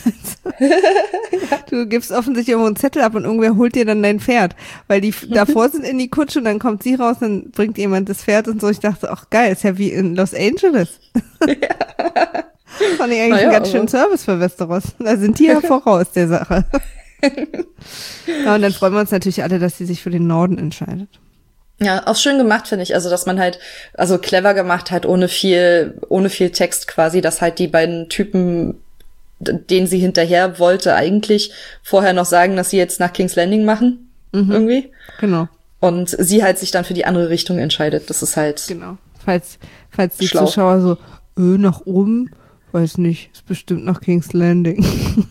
Du gibst offensichtlich irgendwo einen Zettel ab und irgendwer holt dir dann dein Pferd, weil die davor sind in die Kutsche und dann kommt sie raus, dann bringt jemand das Pferd und so. Ich dachte, ach geil, ist ja wie in Los Angeles. Ja. Fand ich eigentlich einen ganz schönen Service für Westeros. Da sind die ja voraus der Sache. Ja, und dann freuen wir uns natürlich alle, dass sie sich für den Norden entscheidet. Ja, auch schön gemacht, finde ich. Also, dass man halt, also clever gemacht hat, ohne viel Text quasi, dass halt die beiden Typen, denen sie hinterher wollte, eigentlich vorher noch sagen, dass sie jetzt nach King's Landing machen. Irgendwie. Genau. Und sie halt sich dann für die andere Richtung entscheidet. Das ist halt. Genau. Falls die schlau. Zuschauer so, nach oben, weiß nicht, ist bestimmt nach King's Landing.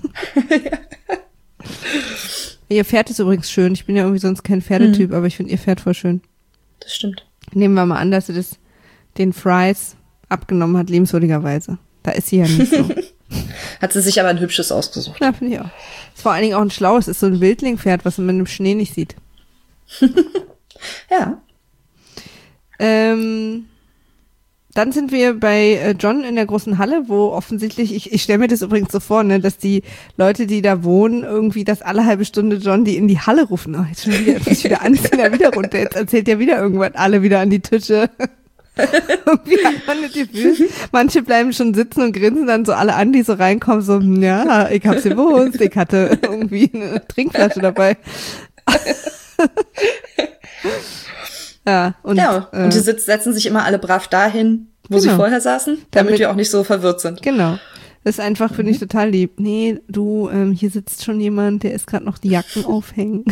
Ihr Pferd ist übrigens schön. Ich bin ja irgendwie sonst kein Pferdetyp, aber ich finde ihr Pferd voll schön. Das stimmt. Nehmen wir mal an, dass sie den Fries abgenommen hat, liebenswürdigerweise. Da ist sie ja nicht so. Hat sie sich aber ein hübsches ausgesucht. Ja, finde ich auch. Ist vor allen Dingen auch ein schlaues, ist so ein Wildlingpferd, was man im Schnee nicht sieht. Ja. Dann sind wir bei Jon in der großen Halle, wo offensichtlich, ich stelle mir das übrigens so vor, ne, dass die Leute, die da wohnen, irgendwie das alle halbe Stunde Jon, die in die Halle rufen. Oh, jetzt schon wieder, jetzt muss ich wieder anziehen, da wieder runter. Jetzt erzählt ja wieder irgendwann alle wieder an die Tische. Irgendwie hat man das Gefühl, manche bleiben schon sitzen und grinsen dann so alle an, die so reinkommen, so, ja, ich hab's gewusst, ich hatte irgendwie eine Trinkflasche dabei. Ja, und die setzen sich immer alle brav dahin, wo sie vorher saßen, damit wir auch nicht so verwirrt sind. Genau. Das ist einfach, finde ich, total lieb. Nee, du, hier sitzt schon jemand, der ist gerade noch die Jacken aufhängen.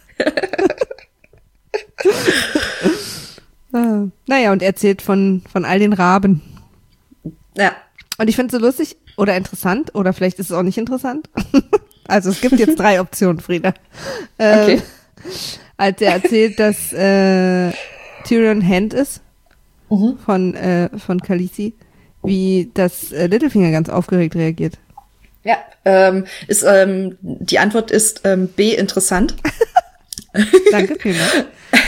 Naja, und erzählt von all den Raben. Ja. Und ich finde es so lustig oder interessant, oder vielleicht ist es auch nicht interessant. Also es gibt jetzt 3 Optionen, Frieda. Okay. Als er erzählt, dass Tyrion Hand ist von Khaleesi, wie das Littlefinger ganz aufgeregt reagiert. Ja, die Antwort ist B, interessant. Danke, vielmals.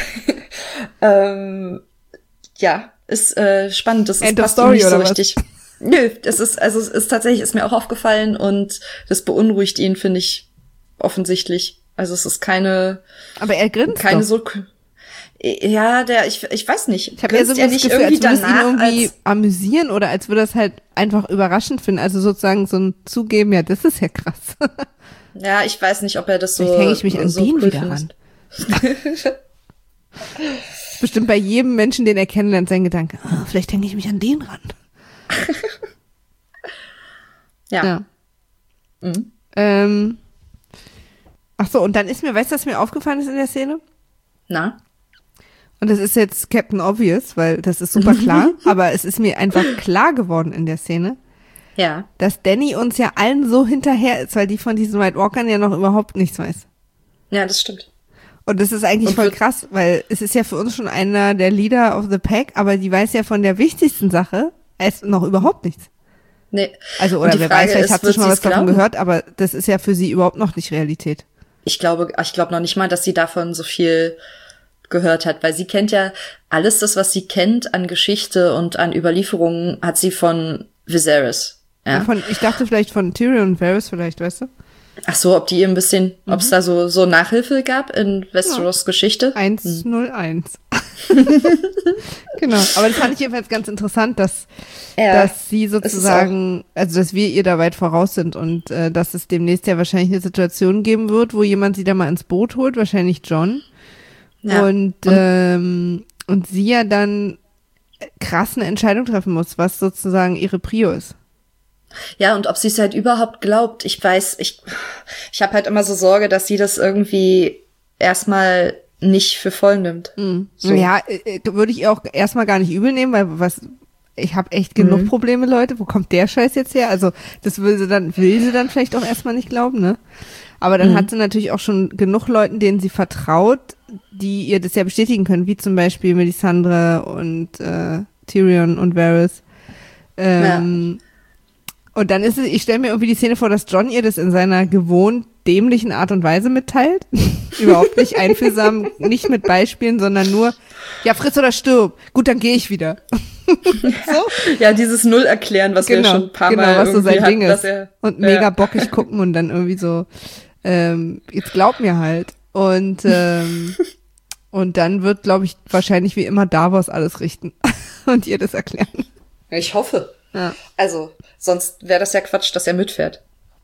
Ja, ist spannend. Das End passt Story, nicht so oder richtig. Nö, es ist tatsächlich, ist mir auch aufgefallen und das beunruhigt ihn, finde ich, offensichtlich. Also es ist keine. Aber er grinst keine doch. so. Ja, ich weiß nicht. Ich habe ja so das Gefühl, als würde es ihn irgendwie amüsieren oder als würde es halt einfach überraschend finden. Also sozusagen so ein Zugeben, ja, das ist ja krass. Ja, ich weiß nicht, ob er das so. Vielleicht hänge ich mich an den wieder ran. Bestimmt bei jedem Menschen, den er kennenlernt, sein Gedanke, vielleicht hänge ich mich an den ran. Ja. Mhm. Ach so, und dann ist mir, weißt du, was mir aufgefallen ist in der Szene? Na? Und das ist jetzt Captain Obvious, weil das ist super klar, aber es ist mir einfach klar geworden in der Szene, ja, dass Danny uns ja allen so hinterher ist, weil die von diesen White Walkern ja noch überhaupt nichts weiß. Ja, das stimmt. Und das ist eigentlich voll krass, weil es ist ja für uns schon einer der Leader of the Pack, aber die weiß ja von der wichtigsten Sache erst noch überhaupt nichts. Nee. Also, oder wer weiß, vielleicht hat sie schon mal was davon gehört, aber das ist ja für sie überhaupt noch nicht Realität. Ich glaube noch nicht mal, dass sie davon so viel gehört hat, weil sie kennt ja alles das, was sie kennt an Geschichte und an Überlieferungen, hat sie von Viserys. Ja? Ich dachte vielleicht von Tyrion und Varys vielleicht, weißt du? Ach so, ob die ihr ein bisschen, ob es da so Nachhilfe gab in Westeros Geschichte? 101. Genau, aber das fand ich jedenfalls ganz interessant, dass sie sozusagen, also dass wir ihr da weit voraus sind und dass es demnächst ja wahrscheinlich eine Situation geben wird, wo jemand sie da mal ins Boot holt, wahrscheinlich Jon. Ja. Und sie ja dann krass eine Entscheidung treffen muss, was sozusagen ihre Prio ist. Ja, und ob sie es halt überhaupt glaubt. Ich weiß, ich habe halt immer so Sorge, dass sie das irgendwie erstmal nicht für voll nimmt. Mhm. So. Ja, würde ich ihr auch erstmal gar nicht übel nehmen, weil ich habe echt genug Probleme, Leute. Wo kommt der Scheiß jetzt her? Also das will sie dann vielleicht auch erstmal nicht glauben, ne? Aber dann hat sie natürlich auch schon genug Leuten, denen sie vertraut, die ihr das ja bestätigen können, wie zum Beispiel Melisandre und Tyrion und Varys. Und dann ist es, ich stelle mir irgendwie die Szene vor, dass Jon ihr das in seiner gewohnt dämlichen Art und Weise mitteilt. Überhaupt nicht einfühlsam, nicht mit Beispielen, sondern nur, ja, friss oder stirb. Gut, dann gehe ich wieder. So? Ja, dieses Null erklären, was wir schon ein paar Mal was so sein hatten, Ding ist. Und mega bockig gucken und dann irgendwie so, jetzt glaub mir halt. Und dann wird, glaube ich, wahrscheinlich wie immer Davos alles richten und ihr das erklären. Ich hoffe. Ja. Also, sonst wäre das ja Quatsch, dass er mitfährt.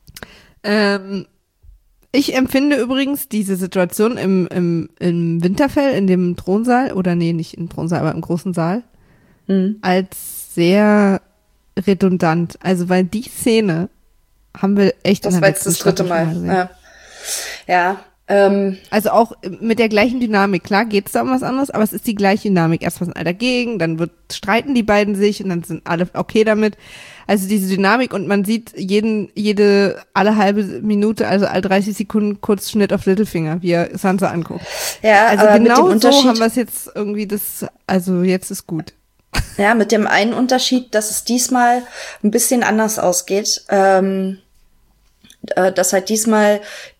Ich empfinde übrigens diese Situation im Winterfell, in dem Thronsaal, oder nee, nicht im Thronsaal, aber im großen Saal, als sehr redundant. Also, weil die Szene haben wir echt das war jetzt das dritte Mal. Ja. Also auch mit der gleichen Dynamik. Klar geht's da um was anderes, aber es ist die gleiche Dynamik. Erst was sind alle dagegen, dann streiten die beiden sich und dann sind alle okay damit. Also diese Dynamik und man sieht alle halbe Minute, also alle 30 Sekunden kurz Schnitt auf Littlefinger, wie er Sansa anguckt. Ja, also aber genau mit dem Unterschied, so haben wir es jetzt irgendwie also jetzt ist gut. Ja, mit dem einen Unterschied, dass es diesmal ein bisschen anders ausgeht, dass halt diesmal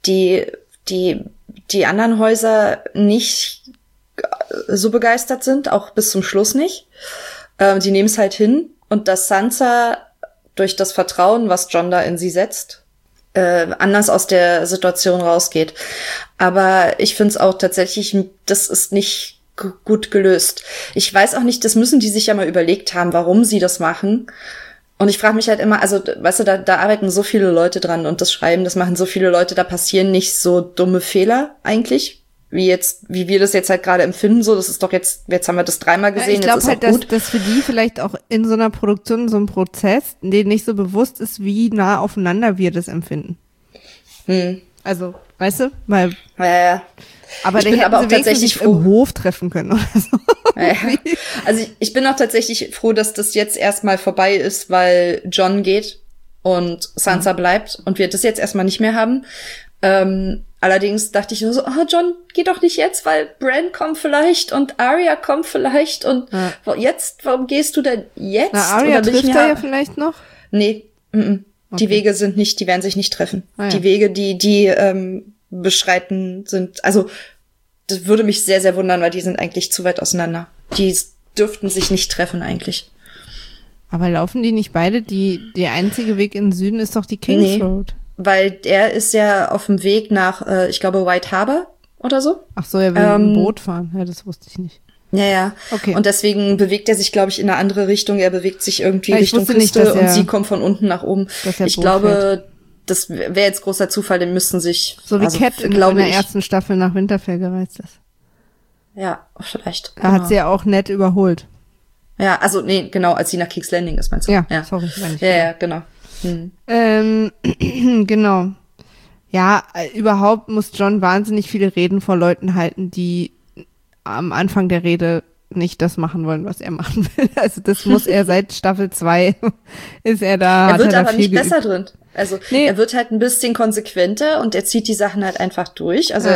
die anderen Häuser nicht so begeistert sind, auch bis zum Schluss nicht. Die nehmen es halt hin und dass Sansa durch das Vertrauen, was Jon da in sie setzt, anders aus der Situation rausgeht. Aber ich finde es auch tatsächlich, das ist nicht gut gelöst. Ich weiß auch nicht, das müssen die sich ja mal überlegt haben, warum sie das machen. Und ich frage mich halt immer, also, weißt du, da arbeiten so viele Leute dran und das Schreiben, das machen so viele Leute, da passieren nicht so dumme Fehler eigentlich, wie wir das jetzt halt gerade empfinden, so, das ist doch jetzt haben wir das dreimal gesehen, ich glaube halt, dass für die vielleicht auch in so einer Produktion so ein Prozess, denen nicht so bewusst ist, wie nah aufeinander wir das empfinden. Also, weißt du, weil ja. Aber der hätte auch tatsächlich im Hof treffen können oder so. Ja. Also ich bin auch tatsächlich froh, dass das jetzt erstmal vorbei ist, weil Jon geht und Sansa bleibt und wir das jetzt erstmal nicht mehr haben. Allerdings dachte ich nur so, Jon, geh doch nicht jetzt, weil Bran kommt vielleicht und Arya kommt vielleicht und jetzt, warum gehst du denn jetzt? Na, Arya trifft er ja vielleicht noch? Nee, die Wege die werden sich nicht treffen. Ja. Die Wege, die beschreiten sind, also das würde mich sehr, sehr wundern, weil die sind eigentlich zu weit auseinander. Die dürften sich nicht treffen eigentlich. Aber laufen die nicht beide? Der einzige Weg in den Süden ist doch die King's Road. Weil der ist ja auf dem Weg nach, ich glaube, White Harbor oder so. Ach so, er will ein Boot fahren. Ja, das wusste ich nicht. Ja. Okay. Und deswegen bewegt er sich, glaube ich, in eine andere Richtung. Er bewegt sich irgendwie Richtung Küste nicht, und sie kommt von unten nach oben. Ich glaube, fährt. Das wäre jetzt großer Zufall, den müssten sich... So wie Cat in der ersten Staffel nach Winterfell gereist ist. Ja, vielleicht. Da hat sie ja auch nett überholt. Ja, also nee, genau, als sie nach King's Landing ist, meinst du? Ja, sorry. Ja, genau. Genau. Ja, überhaupt muss Jon wahnsinnig viele Reden vor Leuten halten, die am Anfang der Rede nicht das machen wollen, was er machen will. Also das muss er seit Staffel 2 ist er da. Er wird aber nicht besser drin. Also er wird halt ein bisschen konsequenter und er zieht die Sachen halt einfach durch. Also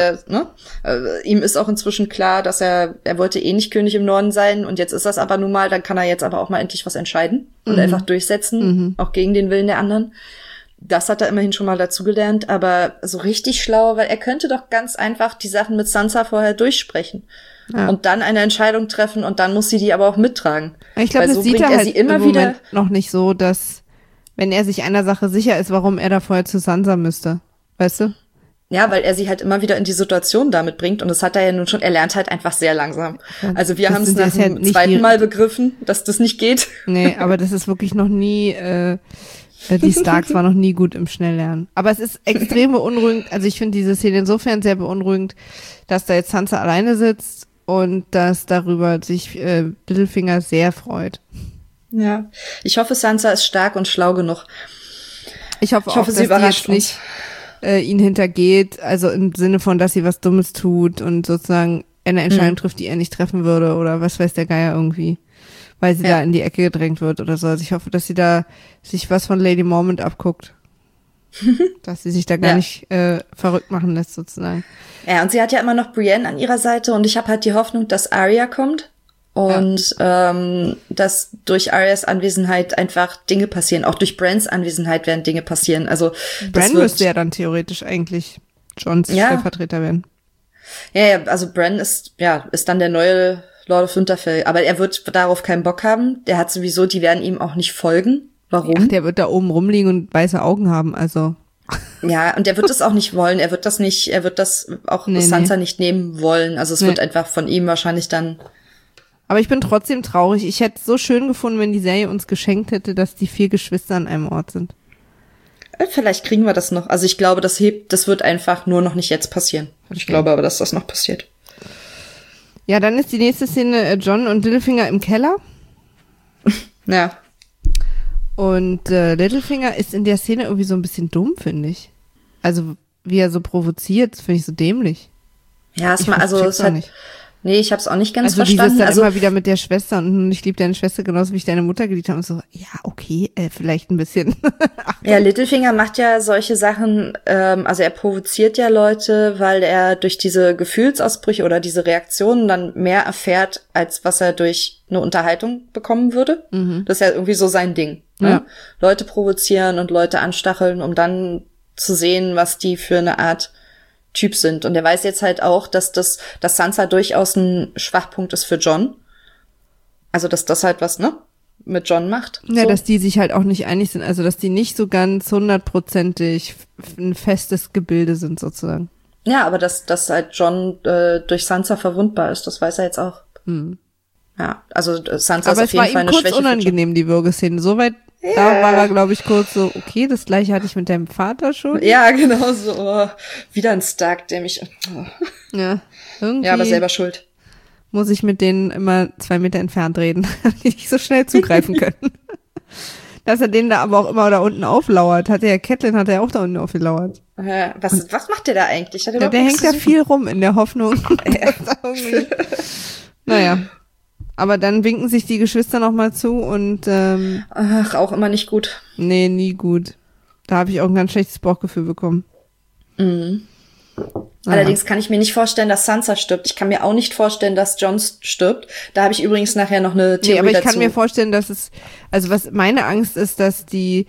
ihm ist auch inzwischen klar, dass er wollte eh nicht König im Norden sein und jetzt ist das aber nun mal, dann kann er jetzt aber auch mal endlich was entscheiden und einfach durchsetzen, auch gegen den Willen der anderen. Das hat er immerhin schon mal dazugelernt, aber so richtig schlau, weil er könnte doch ganz einfach die Sachen mit Sansa vorher durchsprechen. Ja. Und dann eine Entscheidung treffen und dann muss sie die aber auch mittragen. Ich glaube, das sieht er halt immer wieder noch nicht so, dass, wenn er sich einer Sache sicher ist, warum er da vorher zu Sansa müsste. Weißt du? Ja, weil er sie halt immer wieder in die Situation damit bringt und das hat er ja nun schon, er lernt halt einfach sehr langsam. Also wir haben es nach dem zweiten Mal begriffen, dass das nicht geht. Nee, aber das ist wirklich noch nie, die Starks war noch nie gut im Schnelllernen. Aber es ist extrem beunruhigend, also ich finde diese Szene insofern sehr beunruhigend, dass da jetzt Sansa alleine sitzt und dass darüber sich Littlefinger sehr freut. Ja, ich hoffe, Sansa ist stark und schlau genug. Ich hoffe auch, dass sie jetzt nicht ihn hintergeht, also im Sinne von, dass sie was Dummes tut und sozusagen eine Entscheidung trifft, die er nicht treffen würde oder was weiß der Geier irgendwie, weil sie da in die Ecke gedrängt wird oder so. Also ich hoffe, dass sie da sich was von Lady Mormont abguckt. Dass sie sich da gar nicht verrückt machen lässt sozusagen. Ja, und sie hat ja immer noch Brienne an ihrer Seite und ich habe halt die Hoffnung, dass Arya kommt und dass durch Aryas Anwesenheit einfach Dinge passieren. Auch durch Brans Anwesenheit werden Dinge passieren. Also Bran müsste ja dann theoretisch eigentlich Jons Stellvertreter werden. Ja, also Bran ist dann der neue Lord of Winterfell, aber er wird darauf keinen Bock haben. Der hat sowieso, die werden ihm auch nicht folgen. Warum? Ach, der wird da oben rumliegen und weiße Augen haben, also. Ja, und er wird das auch nicht wollen. Er wird das auch Sansa nicht nehmen wollen. Also es wird einfach von ihm wahrscheinlich dann. Aber ich bin trotzdem traurig. Ich hätte es so schön gefunden, wenn die Serie uns geschenkt hätte, dass die 4 Geschwister an einem Ort sind. Vielleicht kriegen wir das noch. Also ich glaube, das wird einfach nur noch nicht jetzt passieren. Okay. Ich glaube aber, dass das noch passiert. Ja, dann ist die nächste Szene Jon und Littlefinger im Keller. Ja. Und Littlefinger ist in der Szene irgendwie so ein bisschen dumm, finde ich. Also wie er so provoziert, finde ich so dämlich. Ja, es ist halt. Nee, ich hab's auch nicht ganz verstanden. Also dieses dann immer wieder mit der Schwester und ich liebe deine Schwester genauso wie ich deine Mutter geliebt habe und so, ja, okay, vielleicht ein bisschen. Ja, Littlefinger macht ja solche Sachen, also er provoziert ja Leute, weil er durch diese Gefühlsausbrüche oder diese Reaktionen dann mehr erfährt, als was er durch eine Unterhaltung bekommen würde. Mhm. Das ist ja irgendwie so sein Ding. Ne? Ja. Leute provozieren und Leute anstacheln, um dann zu sehen, was die für eine Art Typ sind. Und er weiß jetzt halt auch, dass Sansa durchaus ein Schwachpunkt ist für Jon. Also, dass das halt was, mit Jon macht. Ja, so. Dass die sich halt auch nicht einig sind. Also, dass die nicht so ganz 100%ig ein festes Gebilde sind, sozusagen. Ja, aber dass halt Jon durch Sansa verwundbar ist, das weiß er jetzt auch. Hm. Ja, also Sansa ist auf jeden Fall eine Schwäche. Aber es war ihm kurz unangenehm, die Würgeszene. Soweit, da war er, glaube ich, kurz so, okay, das Gleiche hatte ich mit deinem Vater schon. Ja, genau so. Oh, wieder ein Stark, der mich... Oh. Ja, irgendwie... Ja, aber selber schuld. Muss ich mit denen immer 2 Meter entfernt reden, die nicht so schnell zugreifen können. Dass er denen da aber auch immer da unten auflauert. Catelyn hat er auch da unten aufgelauert. Was macht der da eigentlich? Der hängt da viel rum in der Hoffnung. Ja. Naja. Aber dann winken sich die Geschwister nochmal zu und auch immer nicht gut. Nee, nie gut. Da habe ich auch ein ganz schlechtes Bauchgefühl bekommen. Mhm. Allerdings kann ich mir nicht vorstellen, dass Sansa stirbt. Ich kann mir auch nicht vorstellen, dass Jon stirbt. Da habe ich übrigens nachher noch eine Theorie dazu. Aber ich kann mir vorstellen, dass was meine Angst ist, dass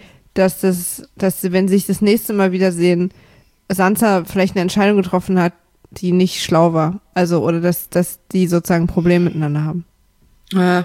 wenn sie sich das nächste Mal wiedersehen, Sansa vielleicht eine Entscheidung getroffen hat, die nicht schlau war. Also, oder dass die sozusagen ein Problem miteinander haben. Ja.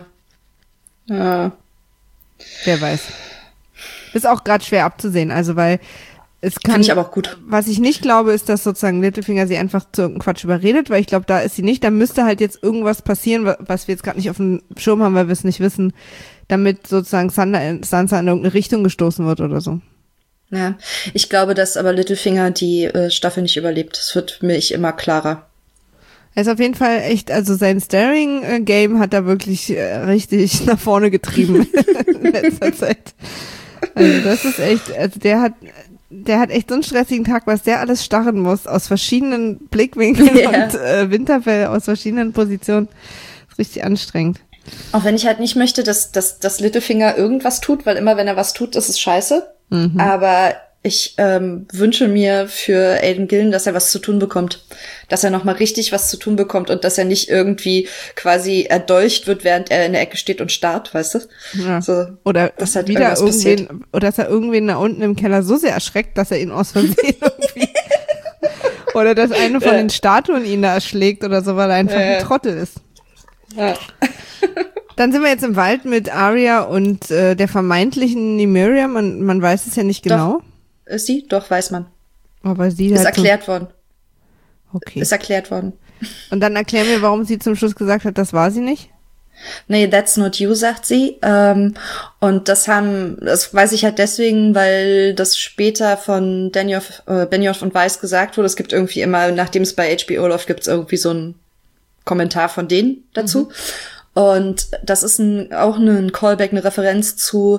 Wer weiß. Ist auch gerade schwer abzusehen, also weil Finde ich aber auch gut. Was ich nicht glaube, ist, dass sozusagen Littlefinger sie einfach zu irgendeinem Quatsch überredet, weil ich glaube, da ist sie nicht. Da müsste halt jetzt irgendwas passieren, was wir jetzt gerade nicht auf dem Schirm haben, weil wir es nicht wissen, damit sozusagen Sansa in irgendeine Richtung gestoßen wird oder so. Ja, ich glaube, dass aber Littlefinger die Staffel nicht überlebt. Das wird mir immer klarer. Er ist auf jeden Fall echt, also sein Staring-Game hat er wirklich richtig nach vorne getrieben in letzter Zeit. Also das ist echt, also der hat echt so einen stressigen Tag, was der alles starren muss, aus verschiedenen Blickwinkeln und Winterfell aus verschiedenen Positionen. Das ist richtig anstrengend. Auch wenn ich halt nicht möchte, dass Littlefinger irgendwas tut, weil immer wenn er was tut, ist es scheiße. Mhm. Aber ich wünsche mir für Aiden Gillen, dass er was zu tun bekommt. Dass er nochmal richtig was zu tun bekommt und dass er nicht irgendwie quasi erdolcht wird, während er in der Ecke steht und starrt, weißt du? Ja. So, oder dass halt wieder irgendwen, oder dass er irgendwen da unten im Keller so sehr erschreckt, dass er ihn aus Versehen irgendwie oder dass eine von den Statuen ihn da erschlägt oder so, weil er einfach ein Trottel ist. Ja. Dann sind wir jetzt im Wald mit Arya und der vermeintlichen Nymeria. Man weiß es ja nicht genau. Doch. Ist sie? Doch, weiß man. Aber sie ist erklärt worden. Okay. Ist erklärt worden. Und dann erklär mir, warum sie zum Schluss gesagt hat, das war sie nicht. Nee, that's not you, sagt sie. Und das weiß ich halt deswegen, weil das später von Benioff und Weiss gesagt wurde. Es gibt irgendwie immer, nachdem es bei HBO läuft, gibt es irgendwie so einen Kommentar von denen dazu. Mhm. Und das ist auch ein Callback, eine Referenz zu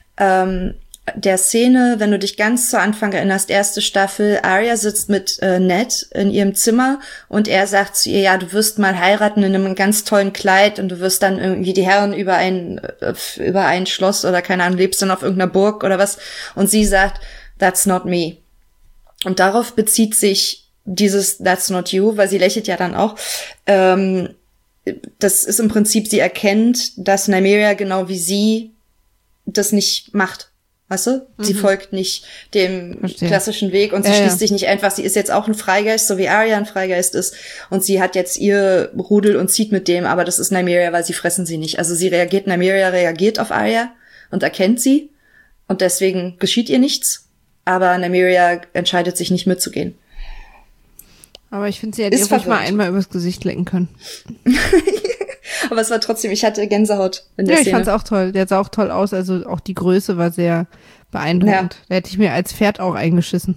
der Szene, wenn du dich ganz zu Anfang erinnerst, erste Staffel, Arya sitzt mit Ned in ihrem Zimmer und er sagt zu ihr, ja, du wirst mal heiraten in einem ganz tollen Kleid und du wirst dann irgendwie die Herren über ein Schloss oder keine Ahnung, lebst dann auf irgendeiner Burg oder was. Und sie sagt, that's not me. Und darauf bezieht sich dieses That's not you, weil sie lächelt ja dann auch. Das ist im Prinzip, sie erkennt, dass Nymeria genau wie sie das nicht macht. Weißt du? Sie folgt nicht dem klassischen Weg und sie schließt sich nicht einfach, sie ist jetzt auch ein Freigeist, so wie Arya ein Freigeist ist und sie hat jetzt ihr Rudel und zieht mit dem, aber das ist Nymeria, weil sie fressen sie nicht. Also Nymeria reagiert auf Arya und erkennt sie und deswegen geschieht ihr nichts, aber Nymeria entscheidet sich nicht mitzugehen. Aber ich finde, sie hätte ihr ruhig mal einmal übers Gesicht lecken können. Aber es war trotzdem, ich hatte Gänsehaut in der Szene. Ja, ich fand's auch toll. Der sah auch toll aus. Also auch die Größe war sehr beeindruckend. Da hätte ich mir als Pferd auch eingeschissen.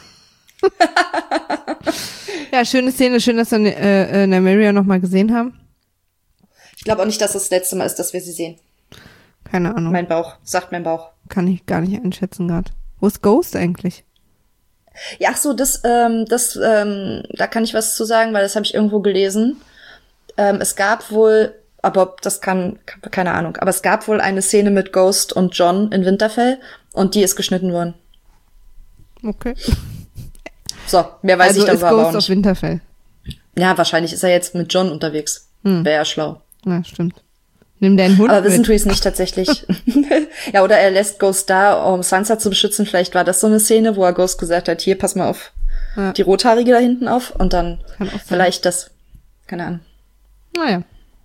Ja, schöne Szene. Schön, dass wir Nymeria noch mal gesehen haben. Ich glaube auch nicht, dass das letzte Mal ist, dass wir sie sehen. Keine Ahnung. Mein Bauch. Sagt mein Bauch. Kann ich gar nicht einschätzen gerade. Wo ist Ghost eigentlich? Ja, ach so, da kann ich was zu sagen, weil das habe ich irgendwo gelesen. Es gab wohl, aber keine Ahnung, aber es gab wohl eine Szene mit Ghost und Jon in Winterfell und die ist geschnitten worden. Okay. So, mehr weiß ich darüber aber auch nicht. Also ist Ghost auf Winterfell? Ja, wahrscheinlich ist er jetzt mit Jon unterwegs. Wäre ja schlau. Ja, stimmt. Nimm deinen Hund aber wissen mit. tue ich es nicht tatsächlich. Ja, oder er lässt Ghost da, um Sansa zu beschützen. Vielleicht war das so eine Szene, wo er Ghost gesagt hat, hier, pass mal auf die Rothaarige da hinten auf und dann vielleicht das, keine Ahnung. Naja.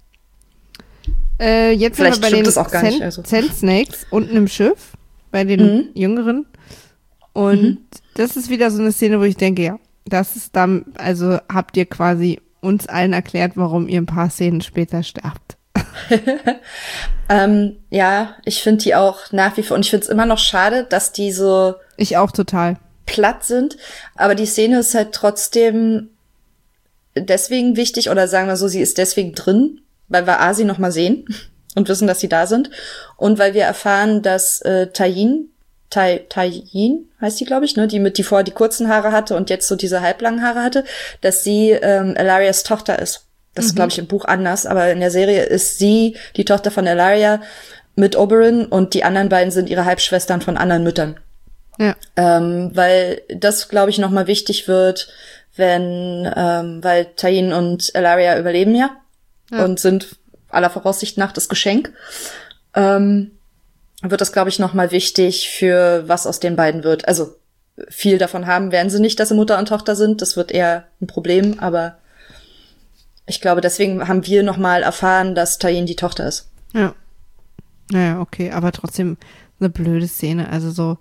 Jetzt vielleicht sind wir bei den also. Sand Snakes unten im Schiff, bei den Jüngeren. Und das ist wieder so eine Szene, wo ich denke, ja, das ist dann, also habt ihr quasi uns allen erklärt, warum ihr ein paar Szenen später sterbt. Ja, ich finde die auch nach wie vor, und ich finde es immer noch schade, dass die so ich auch total platt sind, aber die Szene ist halt trotzdem deswegen wichtig, oder sagen wir so, sie ist deswegen drin, weil wir sie noch mal sehen und wissen, dass sie da sind und weil wir erfahren, dass Tayin heißt die, glaube ich, ne, die vorher die kurzen Haare hatte und jetzt so diese halblangen Haare hatte, dass sie Elarias Tochter ist. Das ist, glaube ich, im Buch anders, aber in der Serie ist sie die Tochter von Ellaria mit Oberyn und die anderen beiden sind ihre Halbschwestern von anderen Müttern. Ja. Weil das, glaube ich, nochmal wichtig wird, weil Tayin und Ellaria überleben ja und sind aller Voraussicht nach das Geschenk. Wird das, glaube ich, nochmal wichtig für was aus den beiden wird. Also viel davon haben werden sie nicht, dass sie Mutter und Tochter sind. Das wird eher ein Problem, aber ich glaube, deswegen haben wir nochmal erfahren, dass Tayin die Tochter ist. Ja. Naja, okay, aber trotzdem eine blöde Szene. Also so,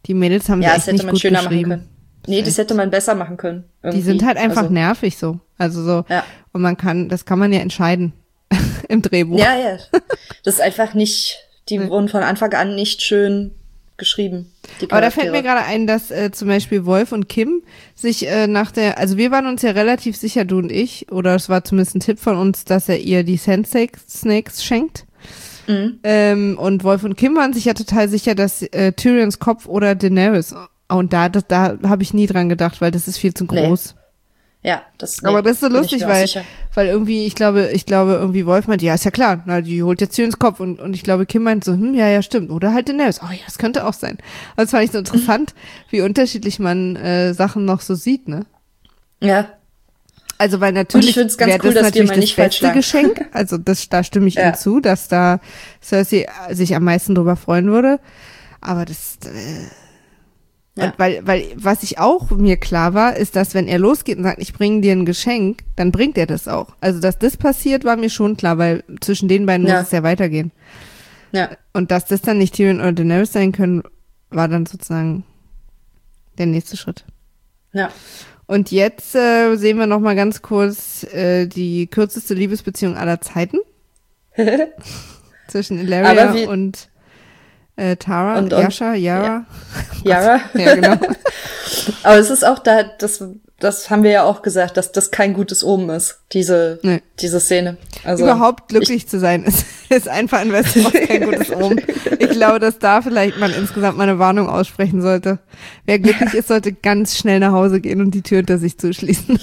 Die Mädels haben sie echt nicht gut geschrieben. Machen können. Nee, das hätte man besser machen können. Irgendwie. Die sind halt einfach nervig so. Also so. Ja. Und das kann man ja entscheiden im Drehbuch. Ja. Das ist einfach nicht, die wurden von Anfang an nicht schön geschrieben. Aber da fällt mir gerade ein, dass zum Beispiel Wolf und Kim sich also wir waren uns ja relativ sicher, du und ich, oder es war zumindest ein Tipp von uns, dass er ihr die Sand Snakes schenkt. Mhm. Und Wolf und Kim waren sich ja total sicher, dass Tyrions Kopf oder Daenerys. Und da habe ich nie dran gedacht, weil das ist viel zu groß. Nee. Ja, aber das ist so lustig, weil irgendwie, ich glaube irgendwie Wolf meint, ja, ist ja klar, na, die holt jetzt Tyrions Kopf und ich glaube Kim meint so, ja, stimmt, oder halt Daenerys. Oh ja, das könnte auch sein. Aber das fand ich so interessant, wie unterschiedlich man Sachen noch so sieht, ne? Ja. Also, weil natürlich wäre das natürlich das beste Geschenk. Also, da stimme ich ihm zu, dass da Cersei sich am meisten drüber freuen würde. Aber das, und weil was ich auch mir klar war, ist, dass wenn er losgeht und sagt, ich bringe dir ein Geschenk, dann bringt er das auch. Also, dass das passiert, war mir schon klar, weil zwischen den beiden muss es ja weitergehen. Ja. Und dass das dann nicht Tyrion oder Daenerys sein können, war dann sozusagen der nächste Schritt. Ja. Und jetzt sehen wir noch mal ganz kurz die kürzeste Liebesbeziehung aller Zeiten zwischen Illyria und Tara und Yara. Yara. Ja, genau. Aber es ist auch das haben wir ja auch gesagt, dass das kein gutes Omen ist, diese Szene. Also überhaupt glücklich zu sein ist einfach in Westeros kein gutes Omen. Ich glaube, dass da vielleicht man insgesamt mal eine Warnung aussprechen sollte. Wer glücklich ist, sollte ganz schnell nach Hause gehen und die Tür hinter sich zuschließen.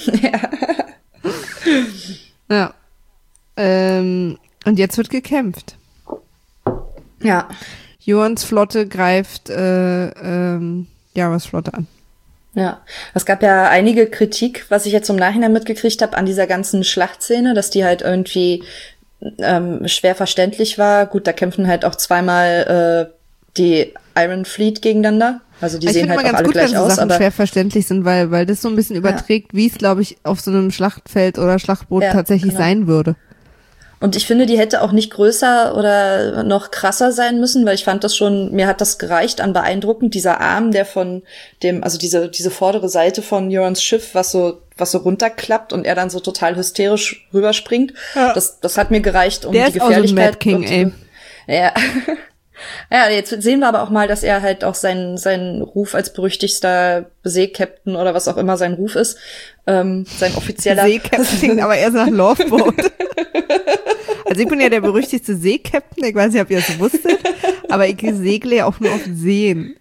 Ja. Und jetzt wird gekämpft. Ja. Euron's Flotte greift Yaras Flotte an. Ja, es gab ja einige Kritik, was ich jetzt im Nachhinein mitgekriegt habe, an dieser ganzen Schlachtszene, dass die halt irgendwie schwer verständlich war. Gut, da kämpfen halt auch zweimal die Iron Fleet gegeneinander. Also die sehen halt auch alle gleich aus. Aber schwer verständlich sind, weil das so ein bisschen überträgt, wie es, glaube ich, auf so einem Schlachtfeld oder Schlachtboot tatsächlich sein würde. Und ich finde, die hätte auch nicht größer oder noch krasser sein müssen, weil ich fand das schon, mir hat das gereicht an beeindruckend, dieser Arm, der von dem, also diese vordere Seite von Eurons Schiff, was so runterklappt und er dann so total hysterisch rüberspringt. Ja. Das hat mir gereicht, um die Gefährlichkeit. Der ist auch so ein Mad King, ey. Ja. Ja, jetzt sehen wir aber auch mal, dass er halt auch seinen Ruf als berüchtigster Seekapitän oder was auch immer sein Ruf ist, sein offizieller Seekapitän, aber er sagt Loveboat. Also ich bin ja der berüchtigste Seekapitän, ich weiß nicht, ob ihr das wusstet, aber ich segle ja auch nur auf Seen.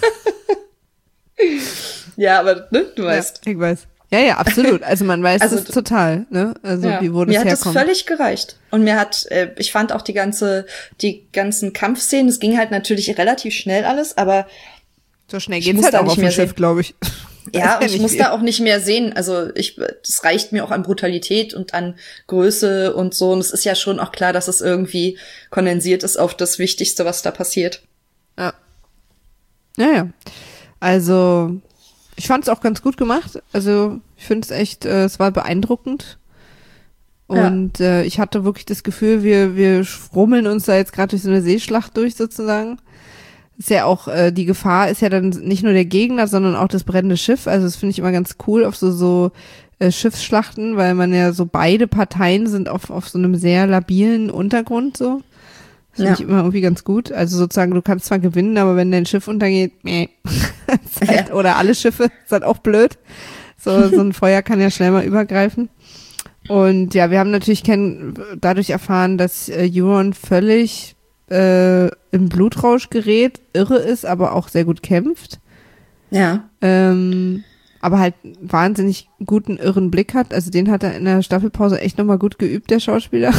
Ja, aber ne, du weißt. Ja, ich weiß. Ja, absolut. Also man weiß es total, ne? Also wie wo das herkommt. Mir hat das völlig gereicht. Und mir hat, ich fand auch die ganzen Kampfszenen, es ging halt natürlich relativ schnell alles, aber so schnell geht's halt auch auf dem Schiff, glaube ich. Ja, und ich muss da auch nicht mehr sehen. Also das reicht mir auch an Brutalität und an Größe und so. Und es ist ja schon auch klar, dass es irgendwie kondensiert ist auf das Wichtigste, was da passiert. Ja. Ja. Also ich fand es auch ganz gut gemacht. Also ich finde es echt, es war beeindruckend. Und ich hatte wirklich das Gefühl, wir rummeln uns da jetzt gerade durch so eine Seeschlacht durch sozusagen. Ist ja auch, die Gefahr ist ja dann nicht nur der Gegner, sondern auch das brennende Schiff. Also das finde ich immer ganz cool auf so Schiffsschlachten, weil man ja so beide Parteien sind auf so einem sehr labilen Untergrund so. Das finde ich immer irgendwie ganz gut. Also sozusagen, du kannst zwar gewinnen, aber wenn dein Schiff untergeht, halt, oder alle Schiffe, ist halt auch blöd. So ein Feuer kann ja schnell mal übergreifen. Und ja, wir haben natürlich dadurch erfahren, dass Euron völlig im Blutrausch gerät, irre ist, aber auch sehr gut kämpft. Ja. Aber halt wahnsinnig guten, irren Blick hat. Also den hat er in der Staffelpause echt nochmal gut geübt, der Schauspieler.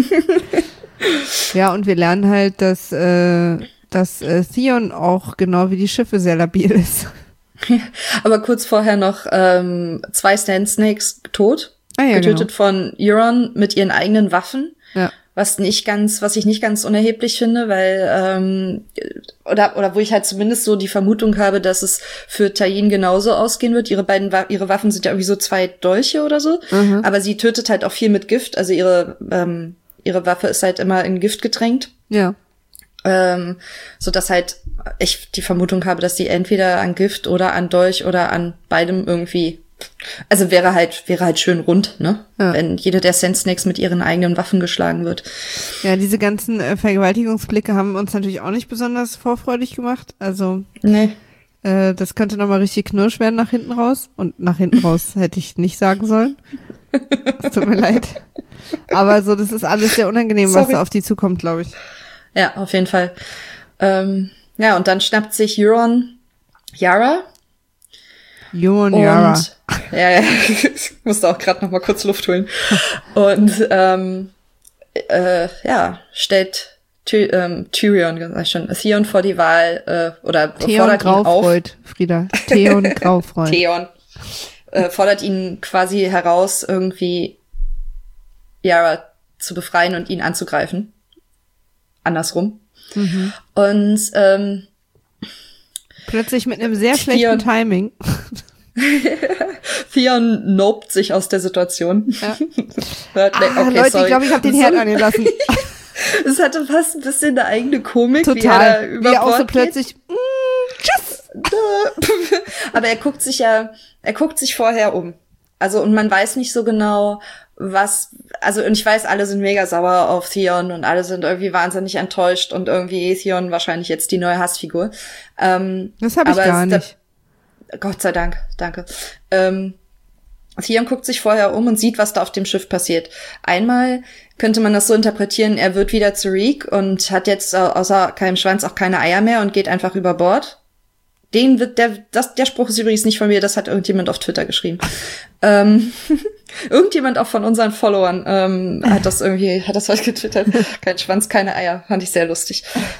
Ja, und wir lernen halt, dass Theon auch genau wie die Schiffe sehr labil ist. Aber kurz vorher noch 2 Sand Snakes tot. Getötet von Euron mit ihren eigenen Waffen. Ja. Was ich nicht ganz unerheblich finde, weil oder wo ich halt zumindest so die Vermutung habe, dass es für Tayin genauso ausgehen wird. Ihre Waffen sind ja irgendwie so 2 Dolche oder so, aber sie tötet halt auch viel mit Gift. Also ihre Waffe ist halt immer in Gift getränkt. Ja. So dass halt ich die Vermutung habe, dass die entweder an Gift oder an Dolch oder an beidem irgendwie, also wäre halt schön rund, ne? Ja. Wenn jede der Sand Snakes mit ihren eigenen Waffen geschlagen wird. Ja, diese ganzen Vergewaltigungsblicke haben uns natürlich auch nicht besonders vorfreudig gemacht. Also nee. Das könnte nochmal richtig knirsch werden nach hinten raus. Und nach hinten raus hätte ich nicht sagen sollen. Es tut mir leid. Aber so, das ist alles sehr unangenehm, was da auf die zukommt, glaube ich. Ja, auf jeden Fall. Ja, und dann schnappt sich Euron Yara. Yara. Ja, ich musste auch gerade noch mal kurz Luft holen. Und stellt Tyrion, sag ich schon, Theon vor die Wahl, oder fordert ihn auf. Frieda. Theon Graufreud. Theon fordert ihn quasi heraus, irgendwie Yara zu befreien und ihn anzugreifen. Andersrum. Mhm. Und plötzlich mit einem sehr schlechten Timing. Theon nobt sich aus der Situation. Ja. Okay, Leute, sorry. Ich glaube, ich habe den Herd angelassen. Es hatte fast ein bisschen eine eigene Komik, total. Wie er da über Bord auch so geht. Plötzlich, tschüss. Aber er guckt sich vorher um. Also, und man weiß nicht so genau, und ich weiß, alle sind mega sauer auf Theon und alle sind irgendwie wahnsinnig enttäuscht und irgendwie Theon wahrscheinlich jetzt die neue Hassfigur. Das habe ich gar nicht. Gott sei Dank, danke. Theon guckt sich vorher um und sieht, was da auf dem Schiff passiert. Einmal könnte man das so interpretieren, er wird wieder zu Reek und hat jetzt außer keinem Schwanz auch keine Eier mehr und geht einfach über Bord. Der Spruch ist übrigens nicht von mir, das hat irgendjemand auf Twitter geschrieben. Irgendjemand auch von unseren Followern hat das heute getwittert. Kein Schwanz, keine Eier. Fand ich sehr lustig.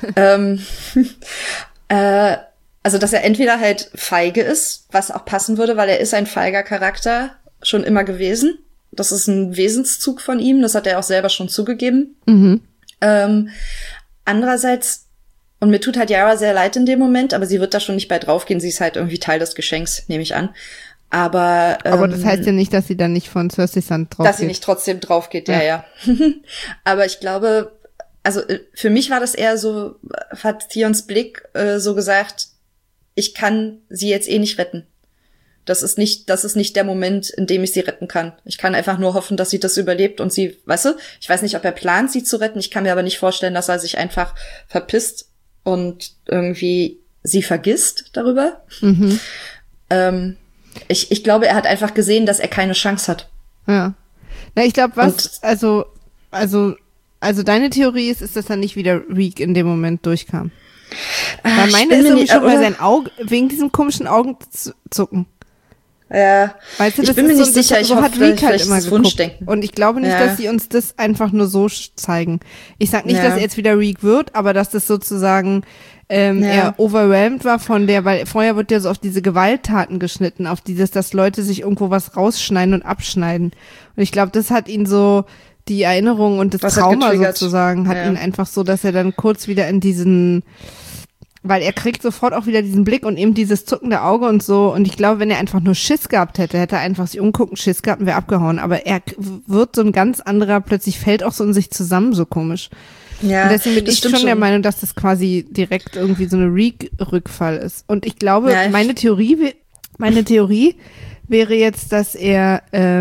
Also, dass er entweder halt feige ist, was auch passen würde, weil er ist ein feiger Charakter schon immer gewesen. Das ist ein Wesenszug von ihm, das hat er auch selber schon zugegeben. Mhm. Andererseits, und mir tut halt Yara sehr leid in dem Moment, aber sie wird da schon nicht bei draufgehen, sie ist halt irgendwie Teil des Geschenks, nehme ich an. Aber das heißt ja nicht, dass sie dann nicht von Cersei Sand draufgeht. Dass sie nicht trotzdem draufgeht, ja. Aber ich glaube, also für mich war das eher so, hat Theons Blick so gesagt, ich kann sie jetzt eh nicht retten. Das ist nicht der Moment, in dem ich sie retten kann. Ich kann einfach nur hoffen, dass sie das überlebt und sie, weißt du, ich weiß nicht, ob er plant, sie zu retten. Ich kann mir aber nicht vorstellen, dass er sich einfach verpisst und irgendwie sie vergisst darüber. Mhm. Ich glaube, er hat einfach gesehen, dass er keine Chance hat. Ja. Na, ich glaube, also deine Theorie ist, dass er nicht wieder Reek in dem Moment durchkam. Weil meine ist irgendwie schon bei seinen Augen, wegen diesem komischen Augenzucken. Ja, weißt du, ich bin mir nicht sicher, ich so hoffe, hat Reek halt immer geguckt. Wunschdenken. Und ich glaube nicht, dass sie uns das einfach nur so zeigen. Ich sag nicht, dass er jetzt wieder Reek wird, aber dass das sozusagen er overwhelmed war von weil vorher wird ja so auf diese Gewalttaten geschnitten, auf dieses, dass Leute sich irgendwo was rausschneiden und abschneiden. Und ich glaube, das hat ihn so, die Erinnerung und das Trauma sozusagen, hat ihn einfach so, dass er dann kurz wieder in diesen, weil er kriegt sofort auch wieder diesen Blick und eben dieses zuckende Auge und so. Und ich glaube, wenn er einfach nur Schiss gehabt hätte er einfach sich umgucken, Schiss gehabt und wäre abgehauen. Aber er wird so ein ganz anderer, plötzlich fällt auch so in sich zusammen, so komisch. Ja, und deswegen bin ich schon der Meinung, dass das quasi direkt irgendwie so eine Reek-Rückfall ist. Und ich glaube, meine Theorie wäre jetzt, dass er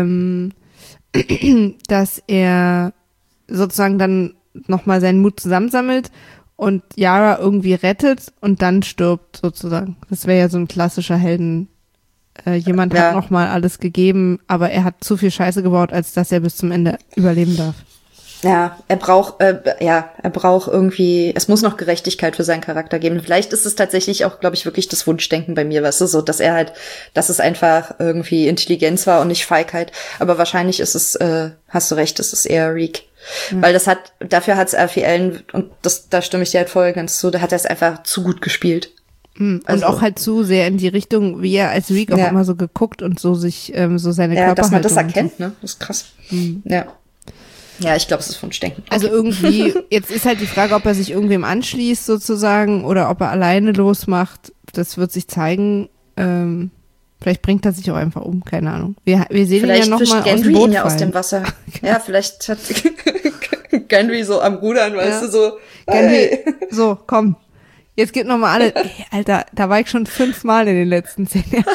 sozusagen dann nochmal seinen Mut zusammensammelt und Yara irgendwie rettet und dann stirbt sozusagen. Das wäre ja so ein klassischer Helden. Jemand hat nochmal alles gegeben, aber er hat zu viel Scheiße gebaut, als dass er bis zum Ende überleben darf. Ja, er braucht irgendwie, es muss noch Gerechtigkeit für seinen Charakter geben. Vielleicht ist es tatsächlich auch, glaube ich, wirklich das Wunschdenken bei mir, weißt du, so, dass es einfach irgendwie Intelligenz war und nicht Feigheit. Aber wahrscheinlich ist es, hast du recht, es ist eher Reek. Mhm. Weil dafür hat's RTL, und da stimme ich dir halt voll ganz zu, da hat er es einfach zu gut gespielt. Und auch halt zu sehr in die Richtung, wie er als Reek auch immer so geguckt und so sich, so seine Körperhaltung. Ja, dass man das erkennt, ne, das ist krass. Mhm. Ja, ich glaube, es ist Wunschdenken. Okay. Also irgendwie, jetzt ist halt die Frage, ob er sich irgendwem anschließt sozusagen oder ob er alleine losmacht. Das wird sich zeigen. Vielleicht bringt er sich auch einfach um, keine Ahnung. Wir sehen ihn ja nochmal aus dem Boot fallen. Aus dem Wasser. Ja, vielleicht hat Gendry so am Rudern, weißt du, so. Gendry, so, komm. Jetzt geht noch mal alle. Ey, Alter, da war ich schon 5-mal in den letzten 10 Jahren.